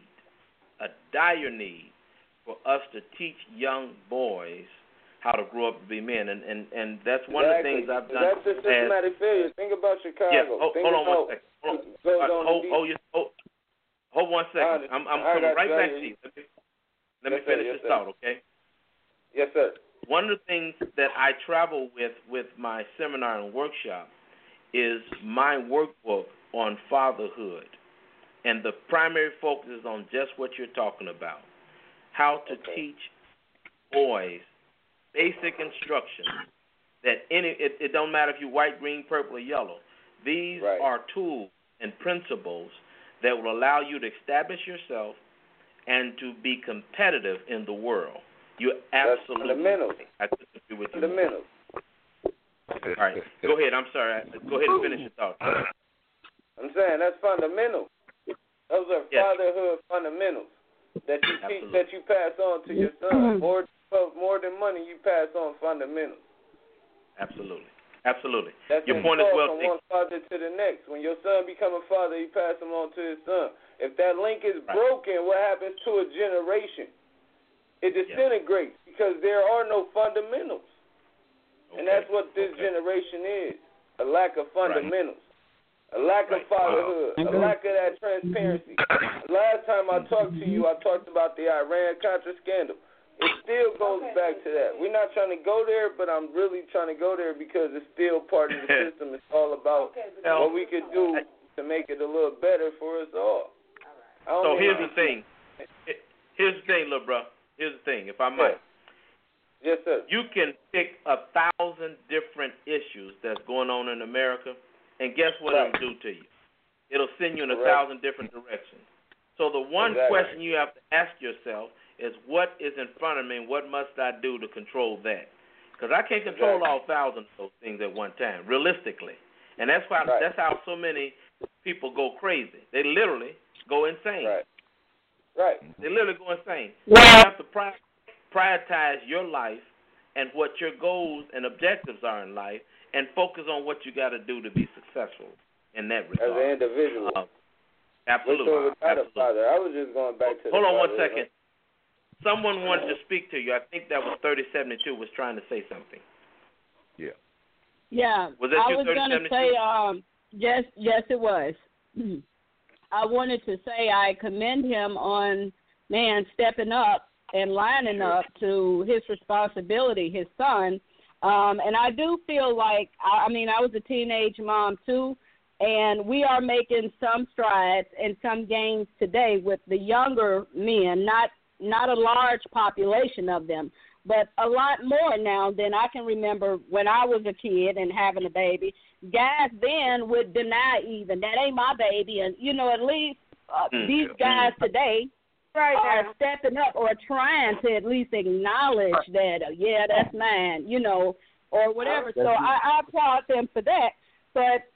for us to teach young boys how to grow up to be men. And that's one of the things I've done. That's the systematic failure. Think about Chicago. Yeah, hold on one second. Hold 1 second. I'm coming right back to you. Let me finish this thought, okay? Yes, sir. One of the things that I travel with my seminar and workshop is my workbook on fatherhood. And the primary focus is on just what you're talking about. How to teach boys basic instruction that it don't matter if you're white, green, purple, or yellow. These are tools and principles that will allow you to establish yourself and to be competitive in the world. You're absolutely right. I agree with you. Fundamentals. All right, go ahead. I'm sorry. Go ahead and finish your thought. I'm saying that's fundamental. Those are fatherhood fundamentals that you teach, that you pass on to your son. More than money, you pass on fundamentals. Absolutely. That's your point is well taken. From one father to the next. When your son become a father, you pass him on to his son. If that link is broken, what happens to a generation? It disintegrates because there are no fundamentals. And that's what this generation is, a lack of fundamentals. A lack of fatherhood, a lack of that transparency. Last time I talked to you, I talked about the Iran-Contra scandal. It still goes back to that. We're not trying to go there, but I'm really trying to go there because it's still part of the system. It's all about what we could do to make it a little better for us all. So here's the thing. Here's the thing, little bro. Here's the thing, if I might. Yes, sir. You can pick 1,000 different issues that's going on in America, and guess what it'll do to you? It'll send you in 1,000 different directions. So the one question you have to ask yourself is, what is in front of me and what must I do to control that? Because I can't control all 1,000 of those things at one time, realistically. And that's why that's how so many people go crazy. They literally go insane. Right. They literally go insane. You have to prioritize your life and what your goals and objectives are in life, and focus on what you got to do to be successful in that regard. As an individual. Absolutely. Father. I was just going back to Hold on one second. Someone wanted to speak to you. I think that was 3072 was trying to say something. Yeah. Yeah. Was that you, 3072? I was going to say, yes, it was. I wanted to say I commend him on, stepping up and lining up to his responsibility, his son. And I do feel like, I was a teenage mom too, and we are making some strides and some gains today with the younger men, not a large population of them, but a lot more now than I can remember when I was a kid and having a baby. Guys then would deny even, that ain't my baby, and, at least these guys today are stepping up or trying to at least acknowledge that, that's mine, or whatever. So I applaud them for that. But,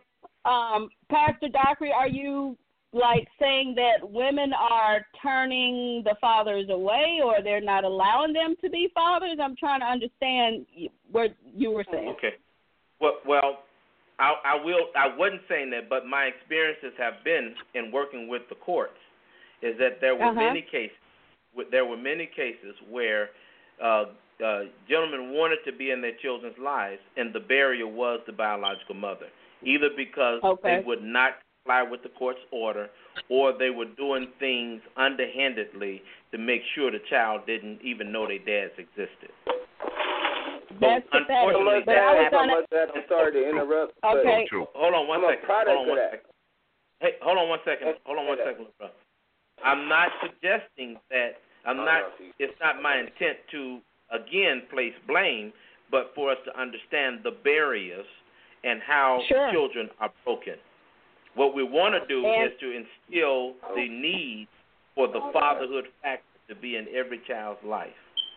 Pastor Dockery, are you, saying that women are turning the fathers away or they're not allowing them to be fathers? I'm trying to understand what you were saying. Okay. Well, I wasn't saying that, but my experiences have been in working with the courts is that there were many cases. There were many cases where gentlemen wanted to be in their children's lives, and the barrier was the biological mother, either because they would not comply with the court's order, or they were doing things underhandedly to make sure the child didn't even know their dads existed. That's unfortunately, I'm sorry to interrupt. Okay. Hold on one second. Hey, hold on one second. Bro. I'm not suggesting that it's not my intent to, again, place blame, but for us to understand the barriers and how children are broken. What we want to do is to instill the need for the fatherhood factor to be in every child's life.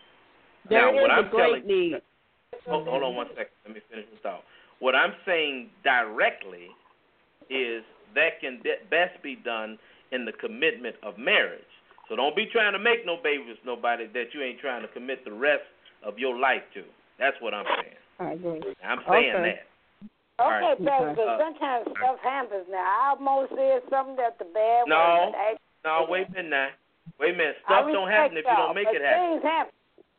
Hold on one second. Let me finish this thought. What I'm saying directly is that can best be done in the commitment of marriage. So don't be trying to make no babies with nobody that you ain't trying to commit the rest of your life to. That's what I'm saying. I agree. I'm saying that. Okay, Pastor, sometimes stuff happens now. I almost said something that the bad No, wait a minute now. Wait a minute. Stuff don't happen if you don't make it happen. Things happen.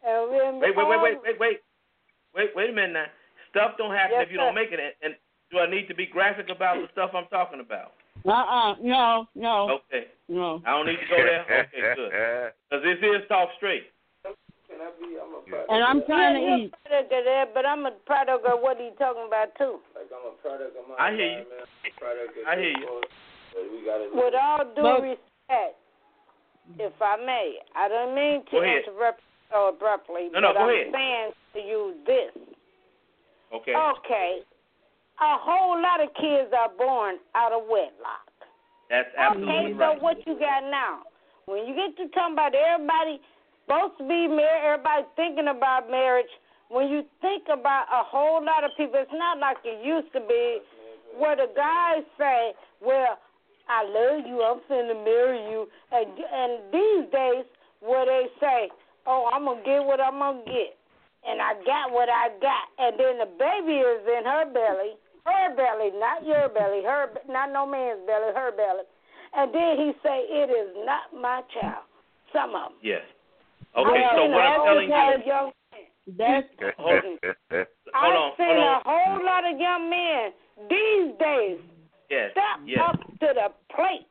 Wait a minute now. Stuff don't happen if you don't make it. And do I need to be graphic about the stuff I'm talking about? No. Okay. No. I don't need to go there? Okay, good. Because this is Talk Straight. And I'm trying to eat. But I'm a product of what he's talking about, too. Like I'm a product of my I hear you. I hear you. With all due respect, if I may, I don't mean to interrupt so abruptly, but I'm saying to you this. Okay. Okay. A whole lot of kids are born out of wedlock. That's absolutely right. Okay, so what you got now? When you get to talking about everybody supposed to be married, everybody thinking about marriage, when you think about a whole lot of people, it's not like it used to be where the guys say, well, I love you, I'm finna marry you. And these days where they say, oh, I'm going to get what I'm going to get. And I got what I got. And then the baby is in her belly, not your belly, not no man's belly, her belly. And then he say, it is not my child. Some of them. Yes. Okay, so what I'm telling you. I I've seen a whole lot of young men these days step up to the plate.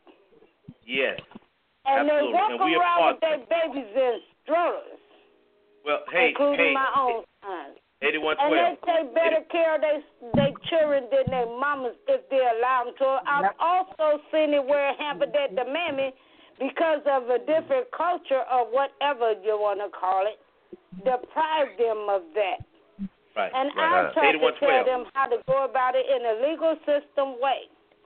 Yes. And absolutely. they walk around with their babies in strollers. Well, including my own son. 8112. And they take better care of their children than their mamas if they allow them to. I've also seen it where it hampered at the mammy because of a different culture or whatever you want to call it, deprive them of that. Right. And I try to tell them how to go about it in a legal system way.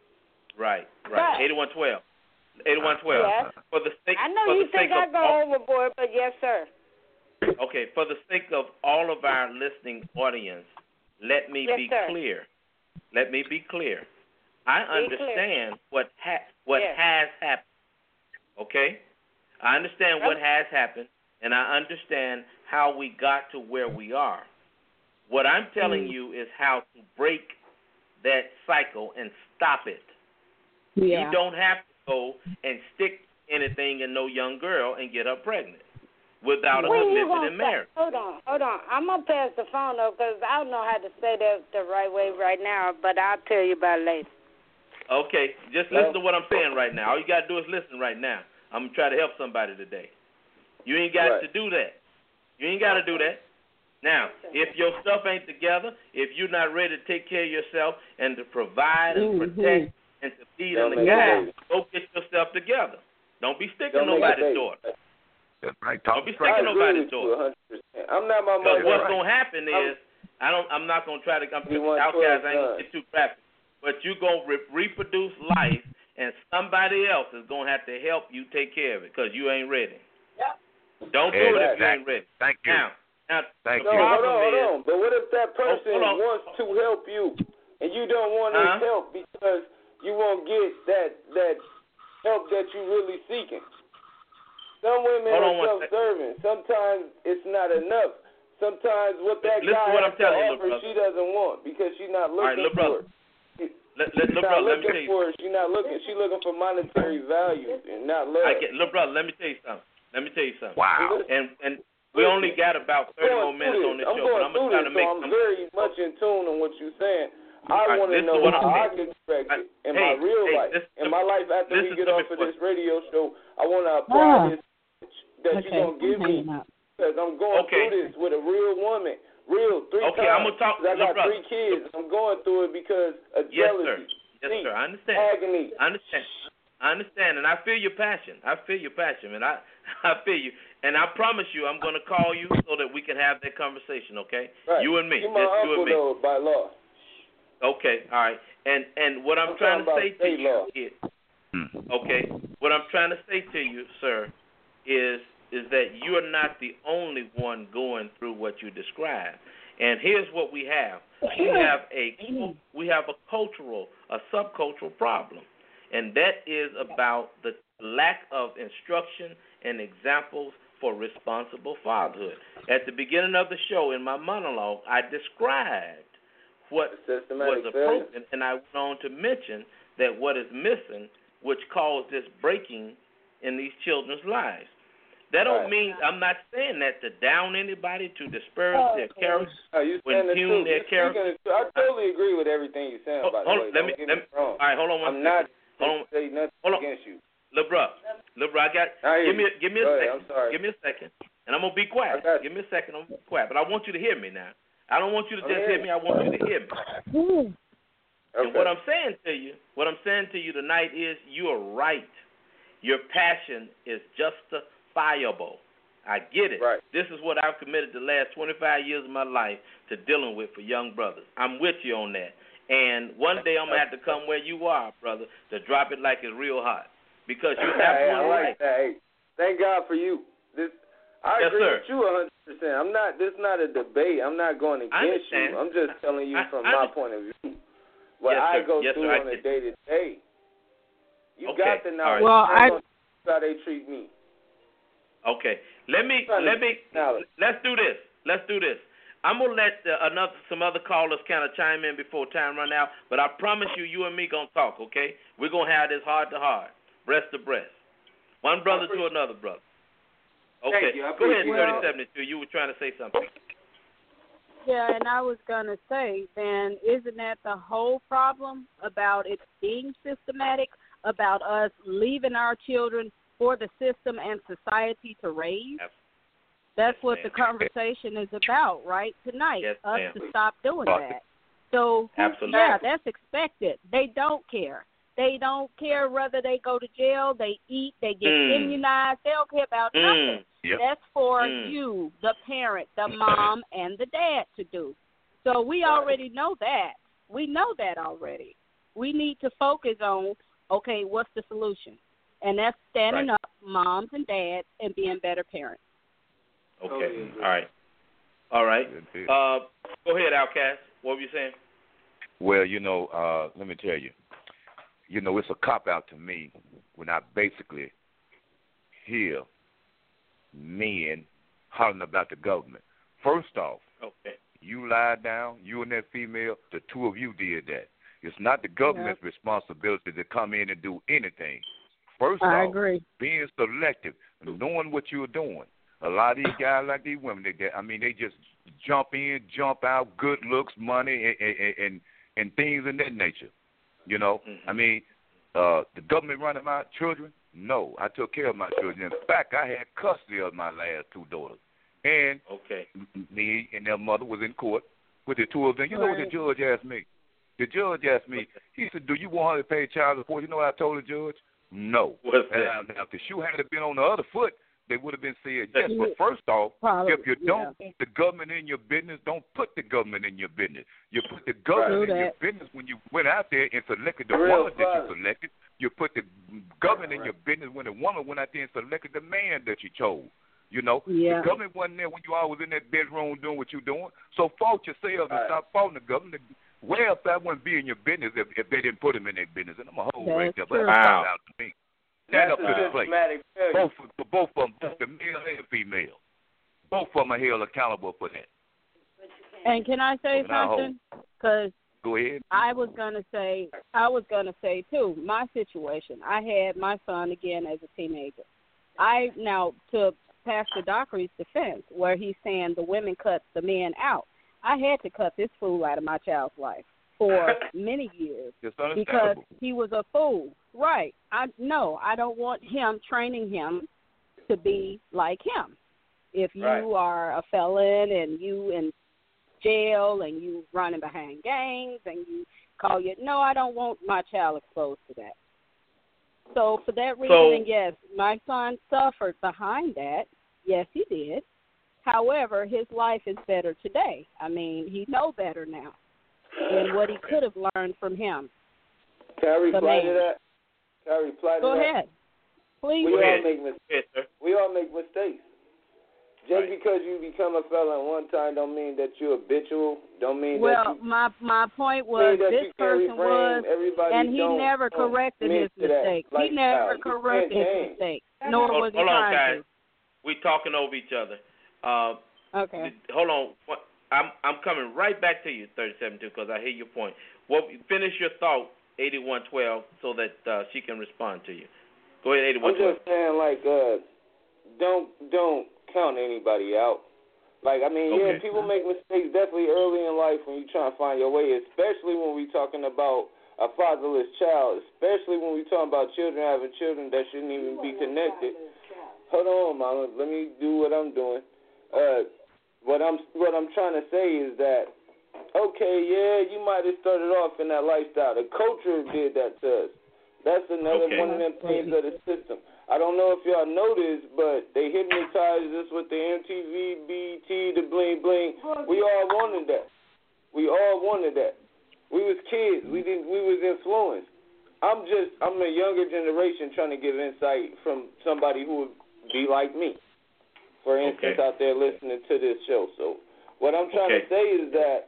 Right. 8112. 8112. Yes. For the sake, I know you think I go overboard, but yes, sir. Okay, for the sake of all of our listening audience, let me be clear. Let me be clear. I understand what has happened. Okay? I understand what has happened, and I understand how we got to where we are. What I'm telling you is how to break that cycle and stop it. Yeah. You don't have to go and stick anything in no young girl and get her pregnant without a commitment in marriage. Hold on. I'm going to pass the phone up because I don't know how to say that the right way right now, but I'll tell you about it later. Okay, just listen to what I'm saying right now. All you got to do is listen right now. I'm going to try to help somebody today. You ain't got to do that. You ain't got to do that. Now, if your stuff ain't together, if you're not ready to take care of yourself and to provide and protect and to feed and to guide, go get yourself together. Don't be sticking nobody's door. Right. Don't be sticking nobody's door. I'm not my mother. Because what's going to happen is, I'm not going to try to, outcast, I ain't going to get too graphic, but you're going to reproduce life, and somebody else is going to have to help you take care of it because you ain't ready. Don't do it if you ain't ready. Thank you. Now, Thank you. Hold on. But what if that person wants to help you, and you don't want his help because you won't get that help that you're really seeking? Some women are self-serving. Sometimes it's not enough. Sometimes what that guy has to offer, she doesn't want because she's not looking for it. She's not looking for it. She's not looking. She's looking for monetary value and not love. Look, brother, let me tell you something. Wow. And we only got about 30 more minutes on this show, but I'm going to try to make I'm very much in tune on what you're saying. I want to know how I can correct it in my real life. In my life after we get off of this radio show, I want to apply this that you're going to give me because I'm going through this with a real woman. Three times. I'm gonna talk. I got 3 kids. I'm going through it because of jealousy. Yes, sir. I understand. Agony. I understand, and I feel your passion. And I feel you. And I promise you, I'm going to call you so that we can have that conversation, okay? Right. You and me. You're my uncle, though, by law. Okay, all right. And what I'm trying to say to you is, what I'm trying to say to you, sir, is that you are not the only one going through what you described. And here's what we have. We have a subcultural problem. And that is about the lack of instruction and examples for responsible fatherhood. At the beginning of the show, in my monologue, I described what was appropriate, and I went on to mention that what is missing, which caused this breaking in these children's lives. That don't mean, I'm not saying that to down anybody, to disparage their character, impugn their character. I totally agree with everything you're saying, by the way. Don't get me wrong. All right, hold on one second. I'm not saying nothing against you. LeBron, give me a second. I'm sorry. Give me a second, and I'm going to be quiet. Give me a second, I'm going to be quiet. But I want you to hear me now. I don't want you to just hear me. I want you to hear me. And what I'm saying to you tonight is you are right. Your passion is justifiable. I get it. Right. This is what I've committed the last 25 years of my life to dealing with for young brothers. I'm with you on that. And one day I'm going to have to come where you are, brother, to drop it like it's real hot. Because you're absolutely right. Hey, thank God for you. I agree with you 100%. This is not a debate. I'm not going against you. I'm just telling you from my point of view what I go through on a day-to-day. You got to know how they treat me. Okay. Let's do this. I'm going to let some other callers kind of chime in before time run out, but I promise you and me going to talk, okay? We're going to have this heart to heart, breast to breast. One brother to another brother. Okay. Go ahead, 3072. You were trying to say something. Yeah, and I was going to say, then, isn't that the whole problem about it being systematic, about us leaving our children for the system and society to raise? That's what the conversation is about, right, tonight, us to stop doing that. So, yeah, that's expected. They don't care. They don't care whether they go to jail, they eat, they get immunized. They don't care about nothing. Yep. That's for you, the parent, the mom, and the dad to do. So we already know that. We know that already. We need to focus on, okay, what's the solution? And that's standing up, moms and dads, and being better parents. Okay. All right. Go ahead, Outcast. What were you saying? Well, let me tell you. It's a cop-out to me when I basically hear men hollering about the government. First off, you lie down, you and that female, the two of you did that. It's not the government's responsibility to come in and do anything. First off, being selective, knowing what you're doing. A lot of these guys, like these women, they just jump in, jump out, good looks, money, and things of that nature. The government running my children? No, I took care of my children. In fact, I had custody of my last two daughters. And me and their mother was in court with the two of them. You know what the judge asked me? The judge asked me, he said, do you want her to pay child support? You know what I told the judge? No. Now, if the shoe had been on the other foot, they would have been said yes. But first off, if you don't put the government in your business, don't put the government in your business. You put the government in your business when you went out there and selected the woman that you selected. You put the government in your business when the woman went out there and selected the man that you chose. The government wasn't there when you all was in that bedroom doing what you're doing. So fault yourselves and stop faulting the government. Welfare wouldn't be in your business if they didn't put them in their business. And I'm a whole right there, but that's out to me. Stand up to the plate. Both of them, both the male and the female. Both of them are held accountable for that. And can I say something? Because go ahead. I was gonna say too. My situation. I had my son again as a teenager. To Pastor Dockery's defense, where he's saying the women cut the men out. I had to cut this fool out of my child's life for many years because he was a fool. Right. I don't want him training him to be like him. If you are a felon and you in jail and you running behind gangs and you call I don't want my child exposed to that. So for that reason, yes, my son suffered behind that. Yes, he did. However, his life is better today. I mean, he knows better now than what he could have learned from him. Can I reply to that? Go ahead. Please. We all make mistakes. Just because you become a felon one time don't mean that you're habitual. Don't mean that my point was this person was, and he never corrected his mistake. He never corrected his mistake, nor was he trying to. We're talking over each other. Okay. Hold on. I'm coming right back to you, 37-2, because I hear your point. Finish your thought, 8112, so that she can respond to you. Go ahead, 8112. I'm just saying, don't count anybody out. People make mistakes definitely early in life when you're trying to find your way, especially when we're talking about a fatherless child, especially when we're talking about children having children that shouldn't even be connected. Hold on, Mama. Let me do what I'm doing. What I'm trying to say is that, you might have started off in that lifestyle. The culture did that to us. That's another one of them things of the system. I don't know if y'all know this, but they hypnotized us with the MTV, BET, the bling bling. We all wanted that. We was kids. We was influenced. I'm a younger generation trying to give insight from somebody who would be like me. For instance, out there listening to this show. So what I'm trying to say is that,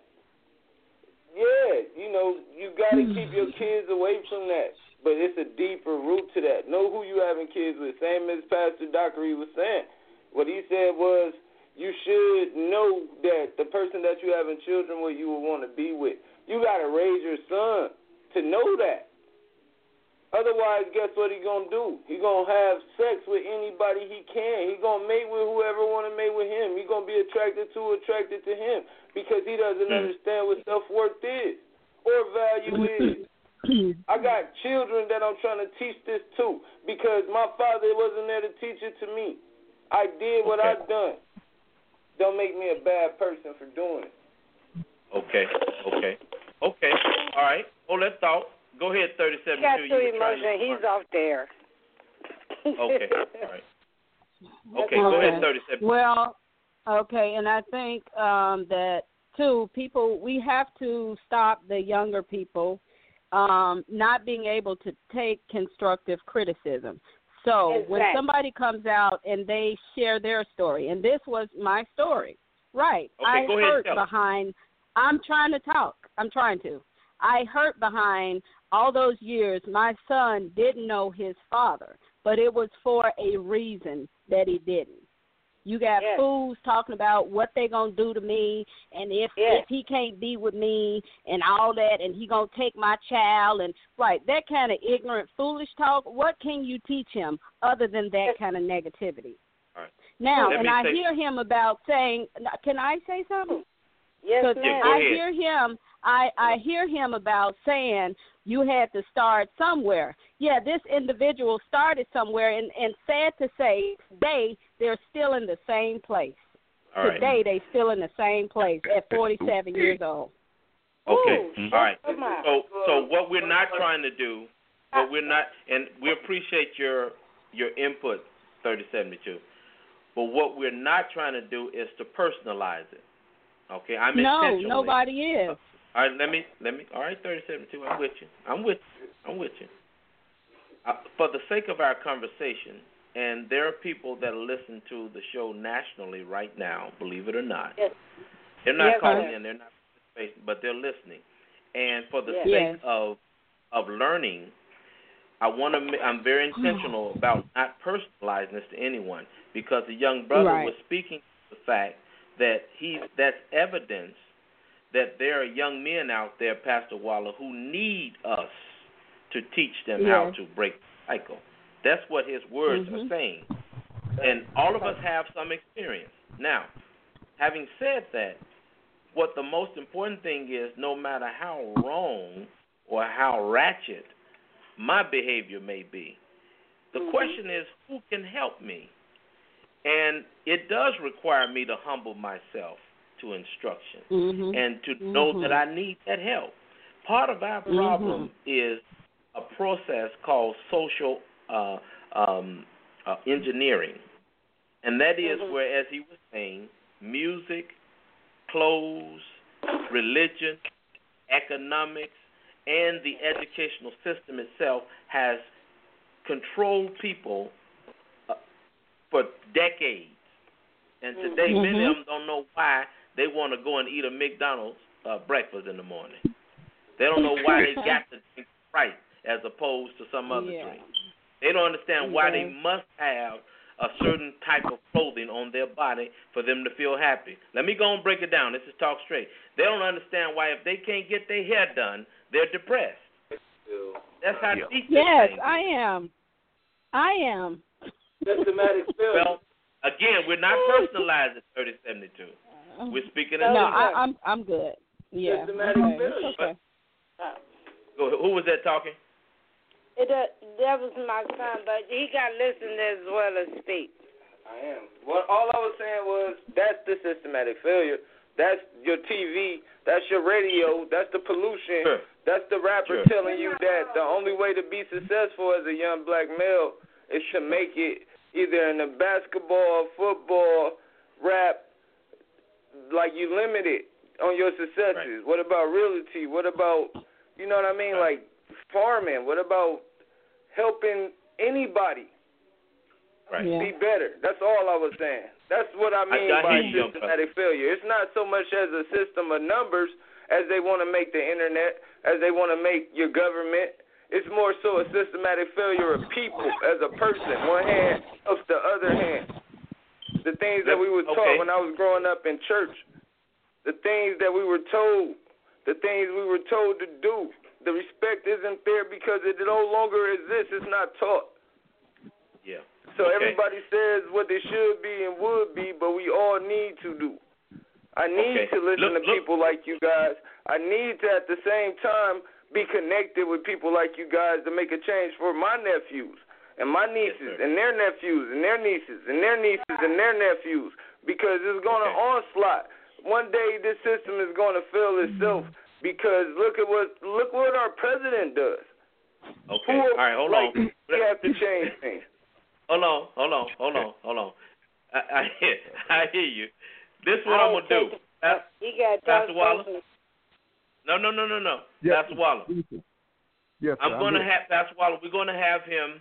you got to keep your kids away from that. But it's a deeper root to that. Know who you having kids with. Same as Pastor Dockery was saying. What he said was you should know that the person that you having children with you will want to be with. You got to raise your son to know that. Otherwise, guess what he gonna do? He gonna have sex with anybody he can. He gonna mate with whoever wanna mate with him. He gonna be attracted to him because he doesn't understand what self-worth is or value is. I got children that I'm trying to teach this to because my father wasn't there to teach it to me. I did what I've done. Don't make me a bad person for doing it. Okay. All right. Hold that thought. Go ahead, 37. He got too emotional. He's off there. Okay. All right. Okay. Go ahead, 37. Well, okay, and I think that too, we have to stop the younger people not being able to take constructive criticism. So when somebody comes out and they share their story, and this was my story, right? Okay, go ahead, tell behind. I'm trying to talk. I hurt behind all those years. My son didn't know his father, but it was for a reason that he didn't. You got fools talking about what they gonna do to me, and if he can't be with me, and all that, and he gonna take my child, and that kind of ignorant, foolish talk. What can you teach him other than that kind of negativity? All right. Now, and I hear him about saying, can I say something? Yes, ma'am. I hear him about saying you had to start somewhere. Yeah, this individual started somewhere, and sad to say, they're still in the same place. All right. Today, they're still in the same place at 47 years old. Okay. Ooh, all right. So what we're not trying to do, and we appreciate your input, 3072. But what we're not trying to do is to personalize it. Okay, I'm intentionally. No, nobody is. All right, let me. All right, 3072. I'm with you. For the sake of our conversation, and there are people that listen to the show nationally right now. Believe it or not, they're not calling in. They're not participating, but they're listening. And for the sake of learning, I'm very intentional about not personalizing this to anyone, because the young brother was speaking to the fact that that's evidence that there are young men out there, Pastor Waller, who need us to teach them how to break the cycle. That's what his words are saying. And all of us have some experience. Now, having said that, what the most important thing is, no matter how wrong or how ratchet my behavior may be, the question is, who can help me? And it does require me to humble myself to instruction and to know that I need that help. Part of our problem is a process called social engineering. And that is where, as he was saying, music, clothes, religion, economics, and the educational system itself has controlled people for decades. And today, many of them don't know why they want to go and eat a McDonald's breakfast in the morning. They don't know why they got to drink Sprite as opposed to some other drink. They don't understand why they must have a certain type of clothing on their body for them to feel happy. Let me go and break it down. This is talk straight. They don't understand why if they can't get their hair done, they're depressed. That's how deep this thing is. I am. Systematic failure. Well, again, we're not personalizing 3072. We're speaking in I'm good. Yeah. Systematic failure. Okay. Who was that talking? That was my son, but he got to listen as well as speak. I am. Well, all I was saying was that's the systematic failure. That's your TV. That's your radio. That's the pollution. Sure. That's the rapper telling you that the only way to be successful as a young black male is to make it either in the basketball, football, rap, like you limit it on your successes. What about realty? What about, you know what I mean, like farming? What about helping anybody be better? That's all I was saying. That's what I mean by systematic failure. It's not so much as a system of numbers as they want to make the internet, as they want to make your government. It's more so a systematic failure of people as a person. One hand helps the other hand. The things that we were taught when I was growing up in church, the things that we were told, the things we were told to do, The respect isn't there because it no longer exists. It's not taught. Yeah. So everybody says what they should be and would be, but we all need to do. I need to listen to people like you guys. I need to, at the same time, be connected with people like you guys to make a change for my nephews and my nieces and their nephews and their nieces and their nieces and their nephews, because it's going to onslaught. One day this system is going to fail itself because look what our president does. Okay. All right, hold on. We have to change things. Hold on. I hear you. This is what I'm gonna do. Pastor Waller. No. Yes. Pastor Waller. Yes, I'm gonna have Pastor Waller. We're gonna have him.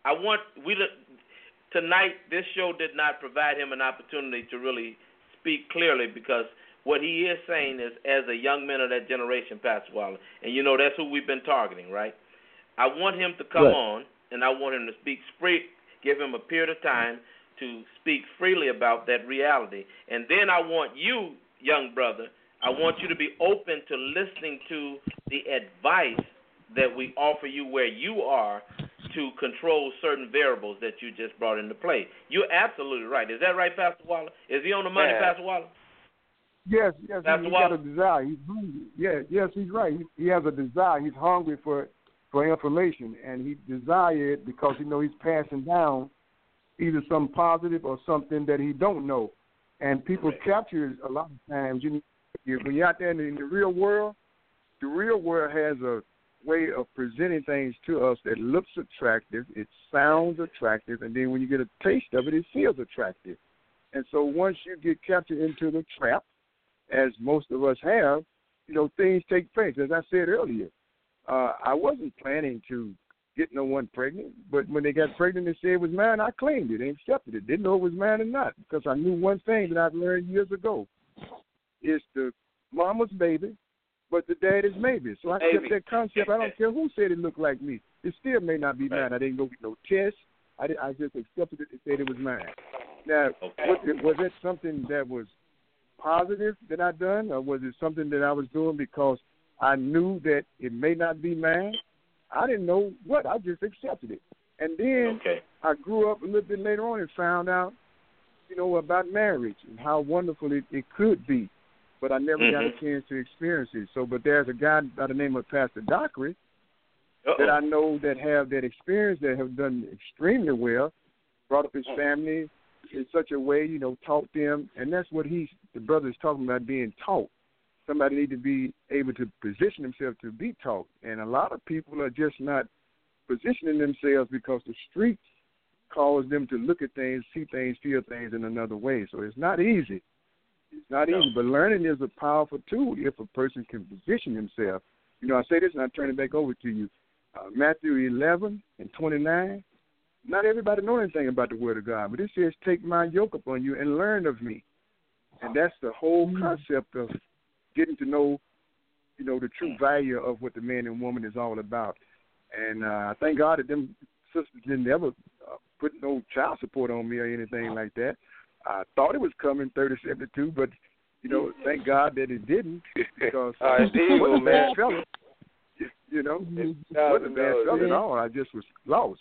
Tonight. This show did not provide him an opportunity to really speak clearly, because what he is saying is, as a young man of that generation, Pastor Waller, and you know that's who we've been targeting, right? I want him to come on, and I want him to speak free. Give him a period of time to speak freely about that reality. And then I want you, young brother, I want you to be open to listening to the advice that we offer you where you are to control certain variables that you just brought into play. You're absolutely right. Is that right, Pastor Waller? Is he on the money, Pastor Waller? Yes, he's got a desire. He's hungry. Yes, he's right. He has a desire. He's hungry for information, and he desires it because he's passing down either some positive or something that he don't know. And people capture it a lot of times. When you're out there in the real world has a way of presenting things to us that looks attractive, it sounds attractive, and then when you get a taste of it, it feels attractive. And so once you get captured into the trap, as most of us have, things take place. As I said earlier, I wasn't planning to get no one pregnant, but when they got pregnant and said it was mine, I claimed it and accepted it. Didn't know it was mine or not, because I knew one thing that I've learned years ago. It's the mama's baby, but the daddy's maybe. So I kept that concept. I don't care who said it looked like me. It still may not be mine. I didn't go get no test. I just accepted it and said it was mine. Now, was it something that was positive that I done, or was it something that I was doing because I knew that it may not be mine? I didn't know what. I just accepted it. And then I grew up a little bit later on and found out, about marriage and how wonderful it could be. But I never got a chance to experience it. But there's a guy by the name of Pastor Dockery that I know that have that experience, that have done extremely well, brought up his family in such a way, taught them. And that's what the brother is talking about, being taught. Somebody need to be able to position themselves to be taught. And a lot of people are just not positioning themselves because the streets cause them to look at things, see things, feel things in another way. So it's not easy. It's not easy, but learning is a powerful tool if a person can position himself. I say this and I turn it back over to you. Matthew 11:29. Not everybody knows anything about the Word of God, but it says, take my yoke upon you and learn of me. And that's the whole concept of getting to know, the true value of what the man and woman is all about. And I thank God that them sisters didn't ever put no child support on me or anything like that. I thought it was coming 30-72, but, thank God that it didn't, because it wasn't a bad fella. It wasn't a bad fella at all. I just was lost.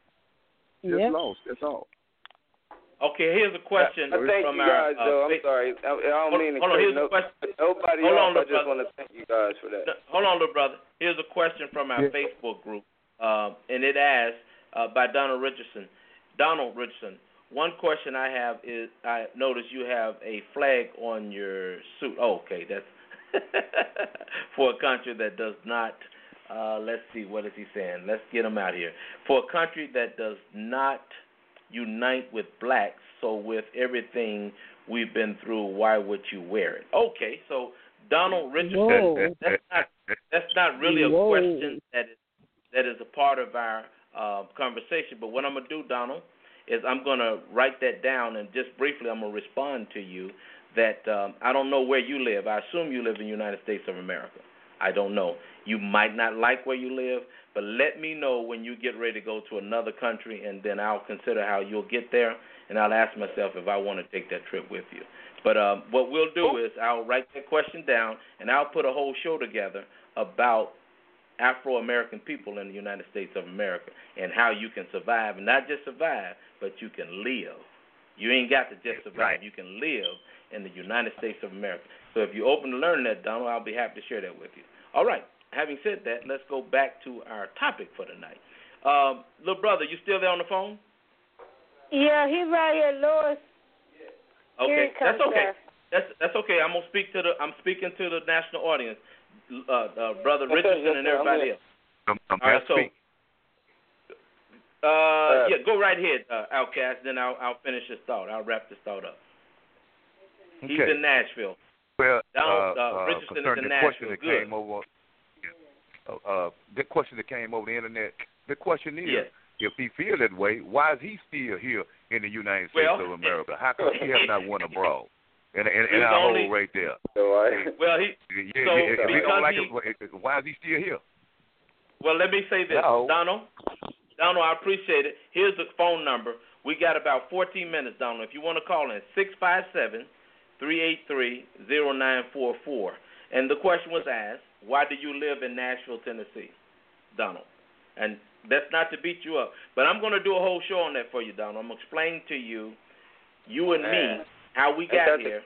Lost, that's all. Okay, here's a question from you guys, though. I'm sorry. I don't mean to cut nobody off. I just want to thank you guys for that. Hold on, little brother. Here's a question from our Facebook group, and it asks by Donald Richardson. Donald Richardson, one question I have is, I notice you have a flag on your suit. Oh, okay, that's for a country that does not, let's see, what is he saying? Let's get him out here. For a country that does not unite with blacks, so with everything we've been through, why would you wear it? Okay, so Donald Richardson, that's not really a question that is a part of our conversation, but what I'm going to do, Donald, is I'm going to write that down, and just briefly I'm going to respond to you that I don't know where you live. I assume you live in the United States of America. I don't know. You might not like where you live, but let me know when you get ready to go to another country, and then I'll consider how you'll get there, and I'll ask myself if I want to take that trip with you. But what we'll do is I'll write that question down, and I'll put a whole show together about Afro-American people in the United States of America and how you can survive, and not just survive, but you can live. You ain't got to just survive. You can live in the United States of America. So if you're open to learning that, Donald, I'll be happy to share that with you. All right. Having said that, let's go back to our topic for tonight. Little brother, you still there on the phone? Yeah, he's right here, Louis. Okay, that's okay. That's okay. I'm speaking to the national audience, Brother Richardson and everybody else. All right, so yeah, go right ahead, Outcast. Then I'll finish this thought. I'll wrap this thought up. Okay. He's in Nashville. Well, Richardson is in the Nashville. question that came over, the question that came over the internet. The question is, if he feels that way, why is he still here in the United States of America? How come he has not won abroad? And our whole right there. Well, why is he still here? Well, let me say this, Donald, I appreciate it. Here's the phone number. We got about 14 minutes, Donald. If you want to call in, 657-383-0944. And the question was asked, why do you live in Nashville, Tennessee, Donald? And that's not to beat you up, but I'm going to do a whole show on that for you, Donald. I'm going to explain to you and me, how we got here,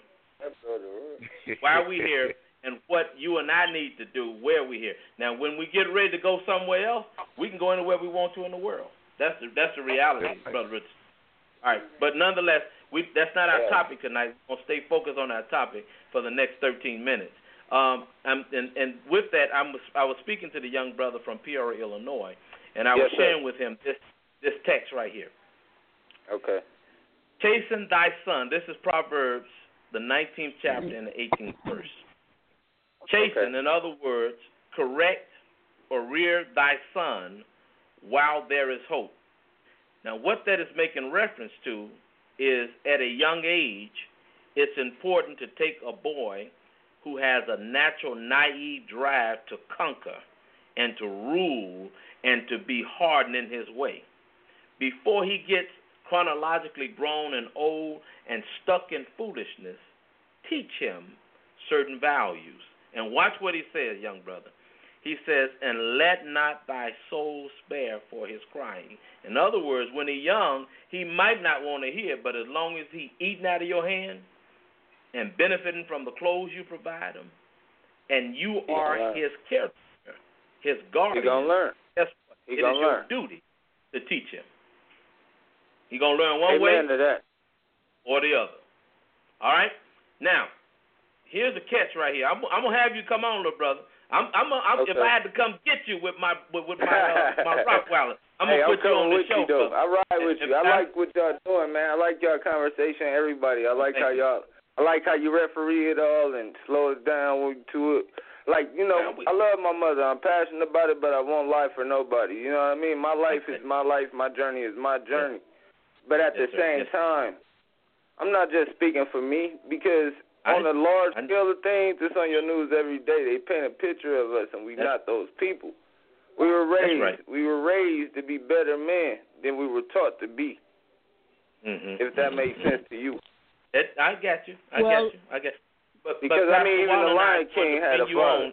why we here, and what you and I need to do, where we here. Now, when we get ready to go somewhere else, we can go anywhere we want to in the world. That's the reality, Brother Richard. All right, but nonetheless, that's not our topic tonight. We're going to stay focused on our topic for the next 13 minutes. And with that, I was speaking to the young brother from Peoria, Illinois, and I was sharing with him this text right here. Okay. Chasten thy son. This is Proverbs, the 19th chapter and the 18th verse. Chasten, in other words, correct or rear thy son while there is hope. Now, what that is making reference to is at a young age, it's important to take a boy who has a natural naive drive to conquer and to rule and to be hardened in his way. Before he gets chronologically grown and old and stuck in foolishness, teach him certain values. And watch what he says, young brother. He says, and let not thy soul spare for his crying. In other words, when he's young, he might not want to hear, but as long as he eating out of your hand and benefiting from the clothes you provide him, and you are his caretaker, his guardian, he's going to learn. It is your duty to teach him. He's going to learn one way or the other. All right? Now, here's a catch right here. I'm going to have you come on, little brother. If I had to come get you with my Rottweiler, I'm going to put you on the show. I ride with you. I like what y'all doing, man. I like y'all conversation, everybody. I like how you referee it all and slow it down to it. Like, I love my mother. I'm passionate about it, but I won't lie for nobody. You know what I mean? My life is my life. My journey is my journey. But at the same time, I'm not just speaking for me, because on a large scale of things, it's on your news every day. They paint a picture of us, and we're not those people. We were raised to be better men than we were taught to be. Mm-hmm. If that makes sense to you. I got you. I got you. Because even the Lion King had a father.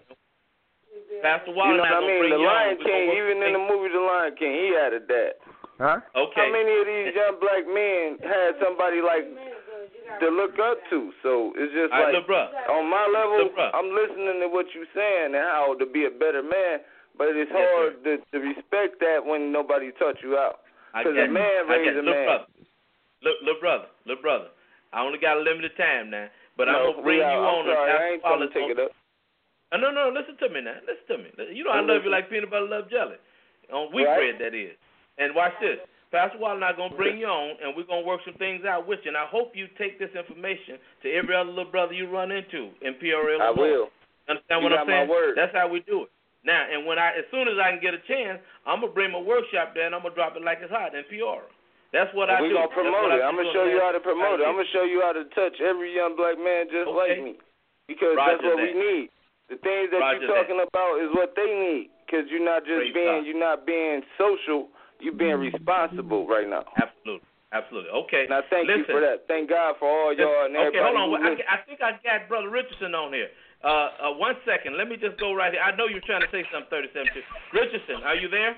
Pastor Waller, the Lion King, even in the movie The Lion King, he had a dad. Huh? Okay. How many of these young black men had somebody like to look up to? So it's just on my level, I'm listening to what you're saying and how to be a better man, but it's hard to respect that when nobody taught you out. Because a man raised a man. Little brother, I only got a limited time now, but I'm going to bring you on. I ain't trying to take it up. No, listen to me now. Listen to me. You know I love you like peanut butter love jelly. On wheat bread, that is. And watch this. Pastor Waller and I are going to bring you on, and we're going to work some things out with you. And I hope you take this information to every other little brother you run into in Peoria, Illinois. I will. Understand what I'm saying? That's how we do it. Now, and as soon as I can get a chance, I'm going to bring my workshop there, and I'm going to drop it like it's hot in Peoria. That's what I do. We're going to promote it. I'm going to show you how to promote it. I'm going to show you how to touch every young black man just like me, because that's what we need. The things that you're talking about is what they need, because you're not just being social, you're being responsible right now. Absolutely. Absolutely. Okay. Now, thank you for that. Thank God for all y'all and everybody. Okay, hold on. I think I got Brother Richardson on here. 1 second. Let me just go right here. I know you're trying to say something, 37. Richardson, are you there?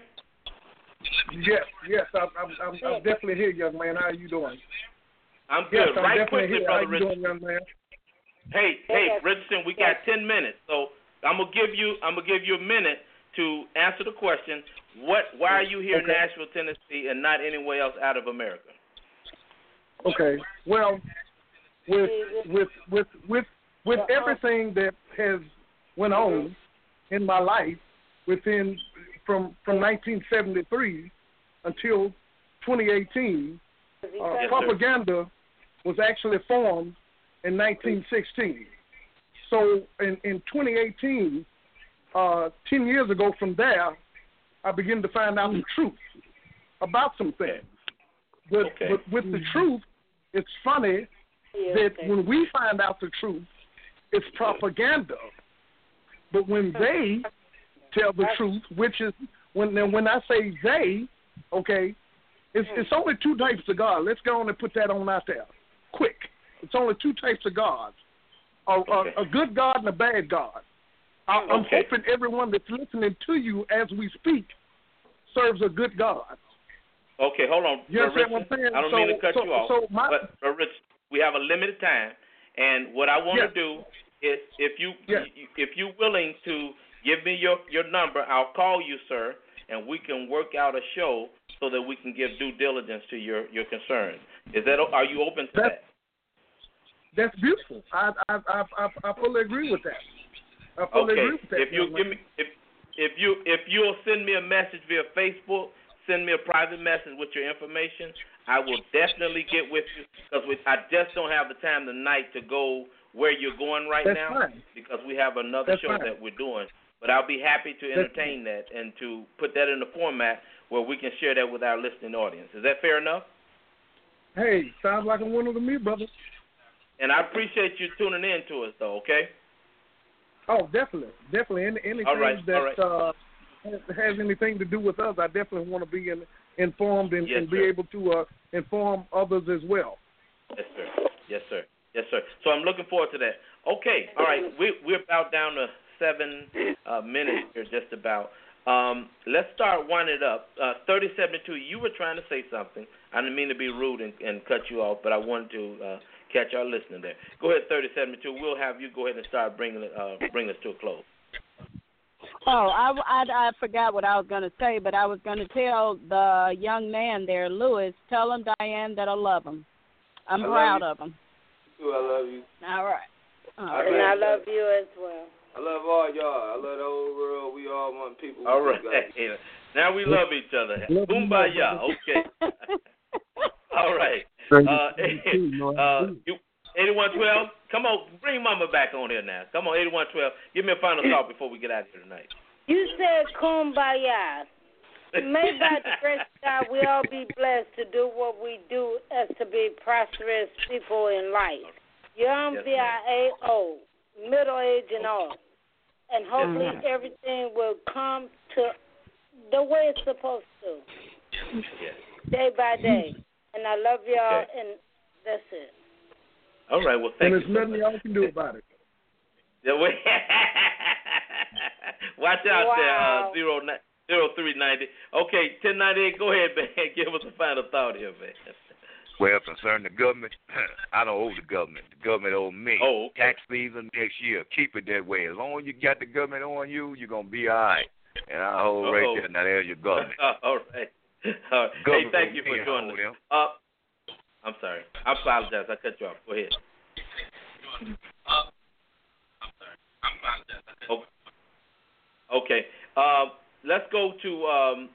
Yes. I'm definitely here, young man. How are you doing? I'm good. Yes, right quickly, here. Brother How you Richardson. doing, young man? Hey, Richardson, we got 10 minutes, so I'm gonna give you a minute to answer the question. Why are you here in Nashville, Tennessee, and not anywhere else out of America? Okay. Well, with everything that has went on in my life from 1973 until 2018, propaganda was actually formed in 1916. So in 2018, 10 years ago from there, I began to find out the truth about some things. But with the truth, it's funny that when we find out the truth, it's propaganda. But when they tell the truth, which is when I say they, it's only two types of God. Let's go on and put that on out there, quick. It's only two types of gods: a good God and a bad God. I'm hoping everyone that's listening to you as we speak serves a good God. Okay, hold on. You understand what I'm saying? I don't mean to cut you off, but Rich, we have a limited time, and what I want to do is, if you're willing to give me your number, I'll call you, sir, and we can work out a show so that we can give due diligence to your concerns. Are you open to that? That's beautiful. I fully agree with that. I fully agree with that. If you'll send me a message via Facebook, send me a private message with your information, I will definitely get with you, because I just don't have the time tonight to go where you're going now, because we have another show that we're doing. But I'll be happy to entertain that and to put that in a format where we can share that with our listening audience. Is that fair enough? Hey, sounds like a winner to me, brother. And I appreciate you tuning in to us, though, okay? Oh, definitely. Anything that has anything to do with us, I definitely want to be informed and be able to inform others as well. Yes, sir. So I'm looking forward to that. Okay, all right. We're about down to 7 minutes here, just about. Let's start winding it up. 3072, you were trying to say something. I didn't mean to be rude and cut you off, but I wanted to catch our listener there. Go ahead, 3072. We'll have you go ahead and start bring us to a close. Oh, I forgot what I was going to say, but I was going to tell the young man there, Lewis, tell him, Diane, that I love him. I'm proud of him. I love you. All right. And I love you as well. I love all y'all. I love the whole world. We all want people. All right. Now we love each other. Kumbaya. Okay. All right. 8112. Come on, bring Mama back on here now. Come on, 8112. Give me a final thought before we get out of here tonight. You said kumbaya. May by the grace of God we all be blessed to do what we do as to be prosperous people in life. Young, VIAO, middle age and all. And hopefully everything will come to the way it's supposed to. Day by day. And I love y'all, and that's it. All right, well, thank you. And there's nothing y'all can do about it. Watch out there, 0390. Okay, 1098, go ahead, man. Give us a final thought here, man. Well, concerning the government, I don't owe the government. The government owes me. Oh, okay. Tax season next year. Keep it that way. As long as you got the government on you, you're going to be all right. And I hold right there. Now, there's your government. All right. Hey, thank you for joining us. I'm sorry. I apologize. I cut you off. Go ahead. Okay. Let's go to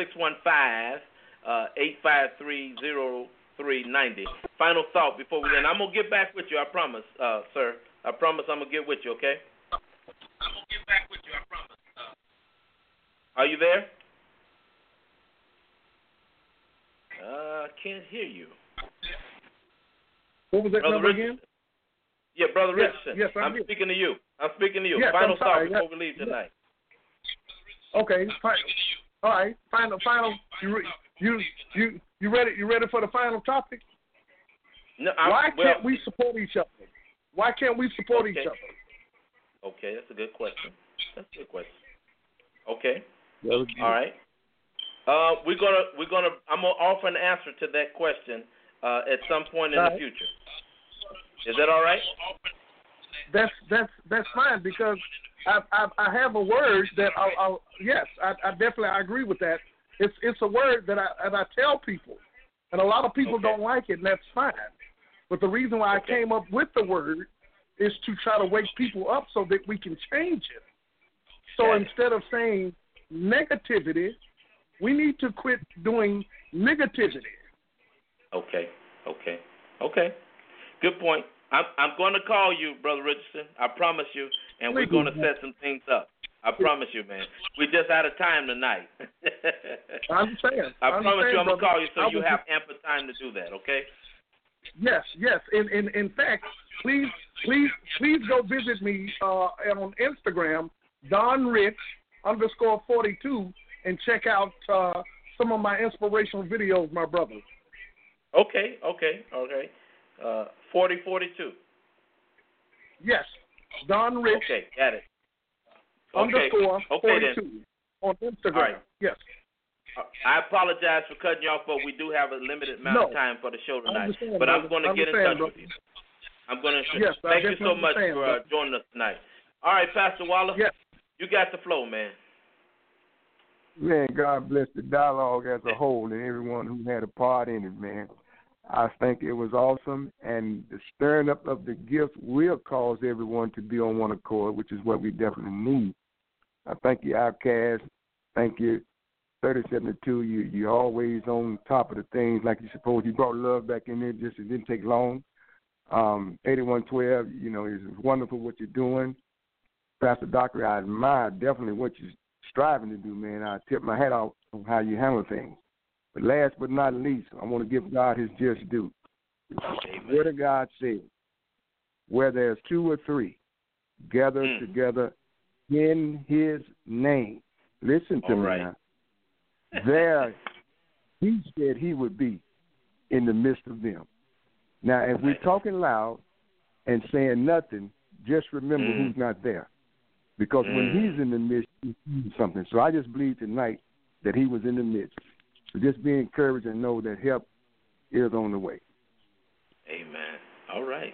615-853-0390. Final thought before we end. I'm going to get back with you, I promise, sir. I promise I'm going to get with you, okay? I'm going to get back with you, I promise. Are you there? I can't hear you. What was that Brother number Richardson? again? Yeah, Brother Richardson. Yes, I'm speaking to you. Yes, final thought before we leave tonight. Okay. All right. Final. You ready? You ready for the final topic? No, Why can't we support each other? Why can't we support each other? Okay, that's a good question. Okay. All right. I'm gonna offer an answer to that question at some point in the future. Is that all right? That's fine, because I have a word that I'll yes, I definitely agree with that. It's a word that I tell people, and a lot of people don't like it, and that's fine. But the reason why I came up with the word is to try to wake people up so that we can change it. So instead of saying negativity, we need to quit doing negativity. Okay. Good point. I'm going to call you, Brother Richardson. I promise you, and we're going to set some things up. I promise you, man. We're just out of time tonight. I understand. I promise you, I'm going to call you so you have ample time to do that. Okay? Yes. In fact, please go visit me on Instagram, DonRich_42, and check out some of my inspirational videos, my brother. Okay. 4042. Yes, Don Rich. Okay, got it. _42 on Instagram. All right. Yes. I apologize for cutting you off, but we do have a limited amount of time for the show tonight. But I'm going to get in touch with you. I'm going to. Yes, thank you so much for joining us tonight. All right, Pastor Waller. Yes. You got the flow, man. Man, God bless the dialogue as a whole and everyone who had a part in it, man. I think it was awesome, and the stirring up of the gift will cause everyone to be on one accord, which is what we definitely need. I thank you, Outcast. Thank you, 3072. You're always on top of the things like you're supposed. You brought love back in there. It didn't take long. 8112, it's wonderful what you're doing. Pastor Doctor, I admire definitely what you're striving to do, man. I tip my hat off on how you handle things. But last but not least, I want to give God his just due. The Word of God says, where there's two or three gathered together in his name. Listen to me now. There, he said he would be in the midst of them. Now, if we're talking loud and saying nothing, just remember who's not there. Because when he's in the midst, he's doing something. So I just believe tonight that he was in the midst. So just be encouraged and know that help is on the way. Amen. All right.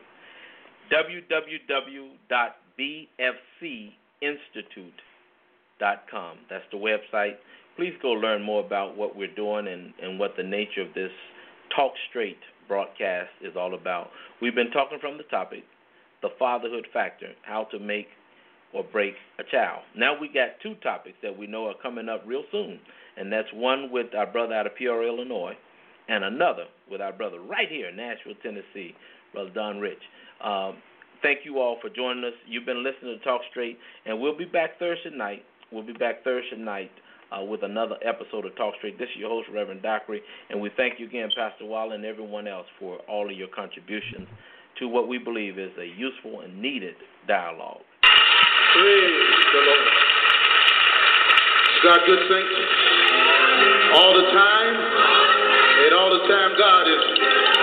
www.bfcinstitute.com. That's the website. Please go learn more about what we're doing and what the nature of this Talk Straight broadcast is all about. We've been talking from the topic, the fatherhood factor, how to make or break a child. Now we got two topics that we know are coming up real soon, and that's one with our brother out of Peoria, Illinois, and another with our brother right here in Nashville, Tennessee, Brother Don Rich. Thank you all for joining us. You've been listening to Talk Straight, and we'll be back Thursday night. With another episode of Talk Straight. This is your host, Reverend Dockery, and we thank you again, Pastor Waller, and everyone else for all of your contributions to what we believe is a useful and needed dialogue. Praise the Lord. God good saints all the time, and all the time God is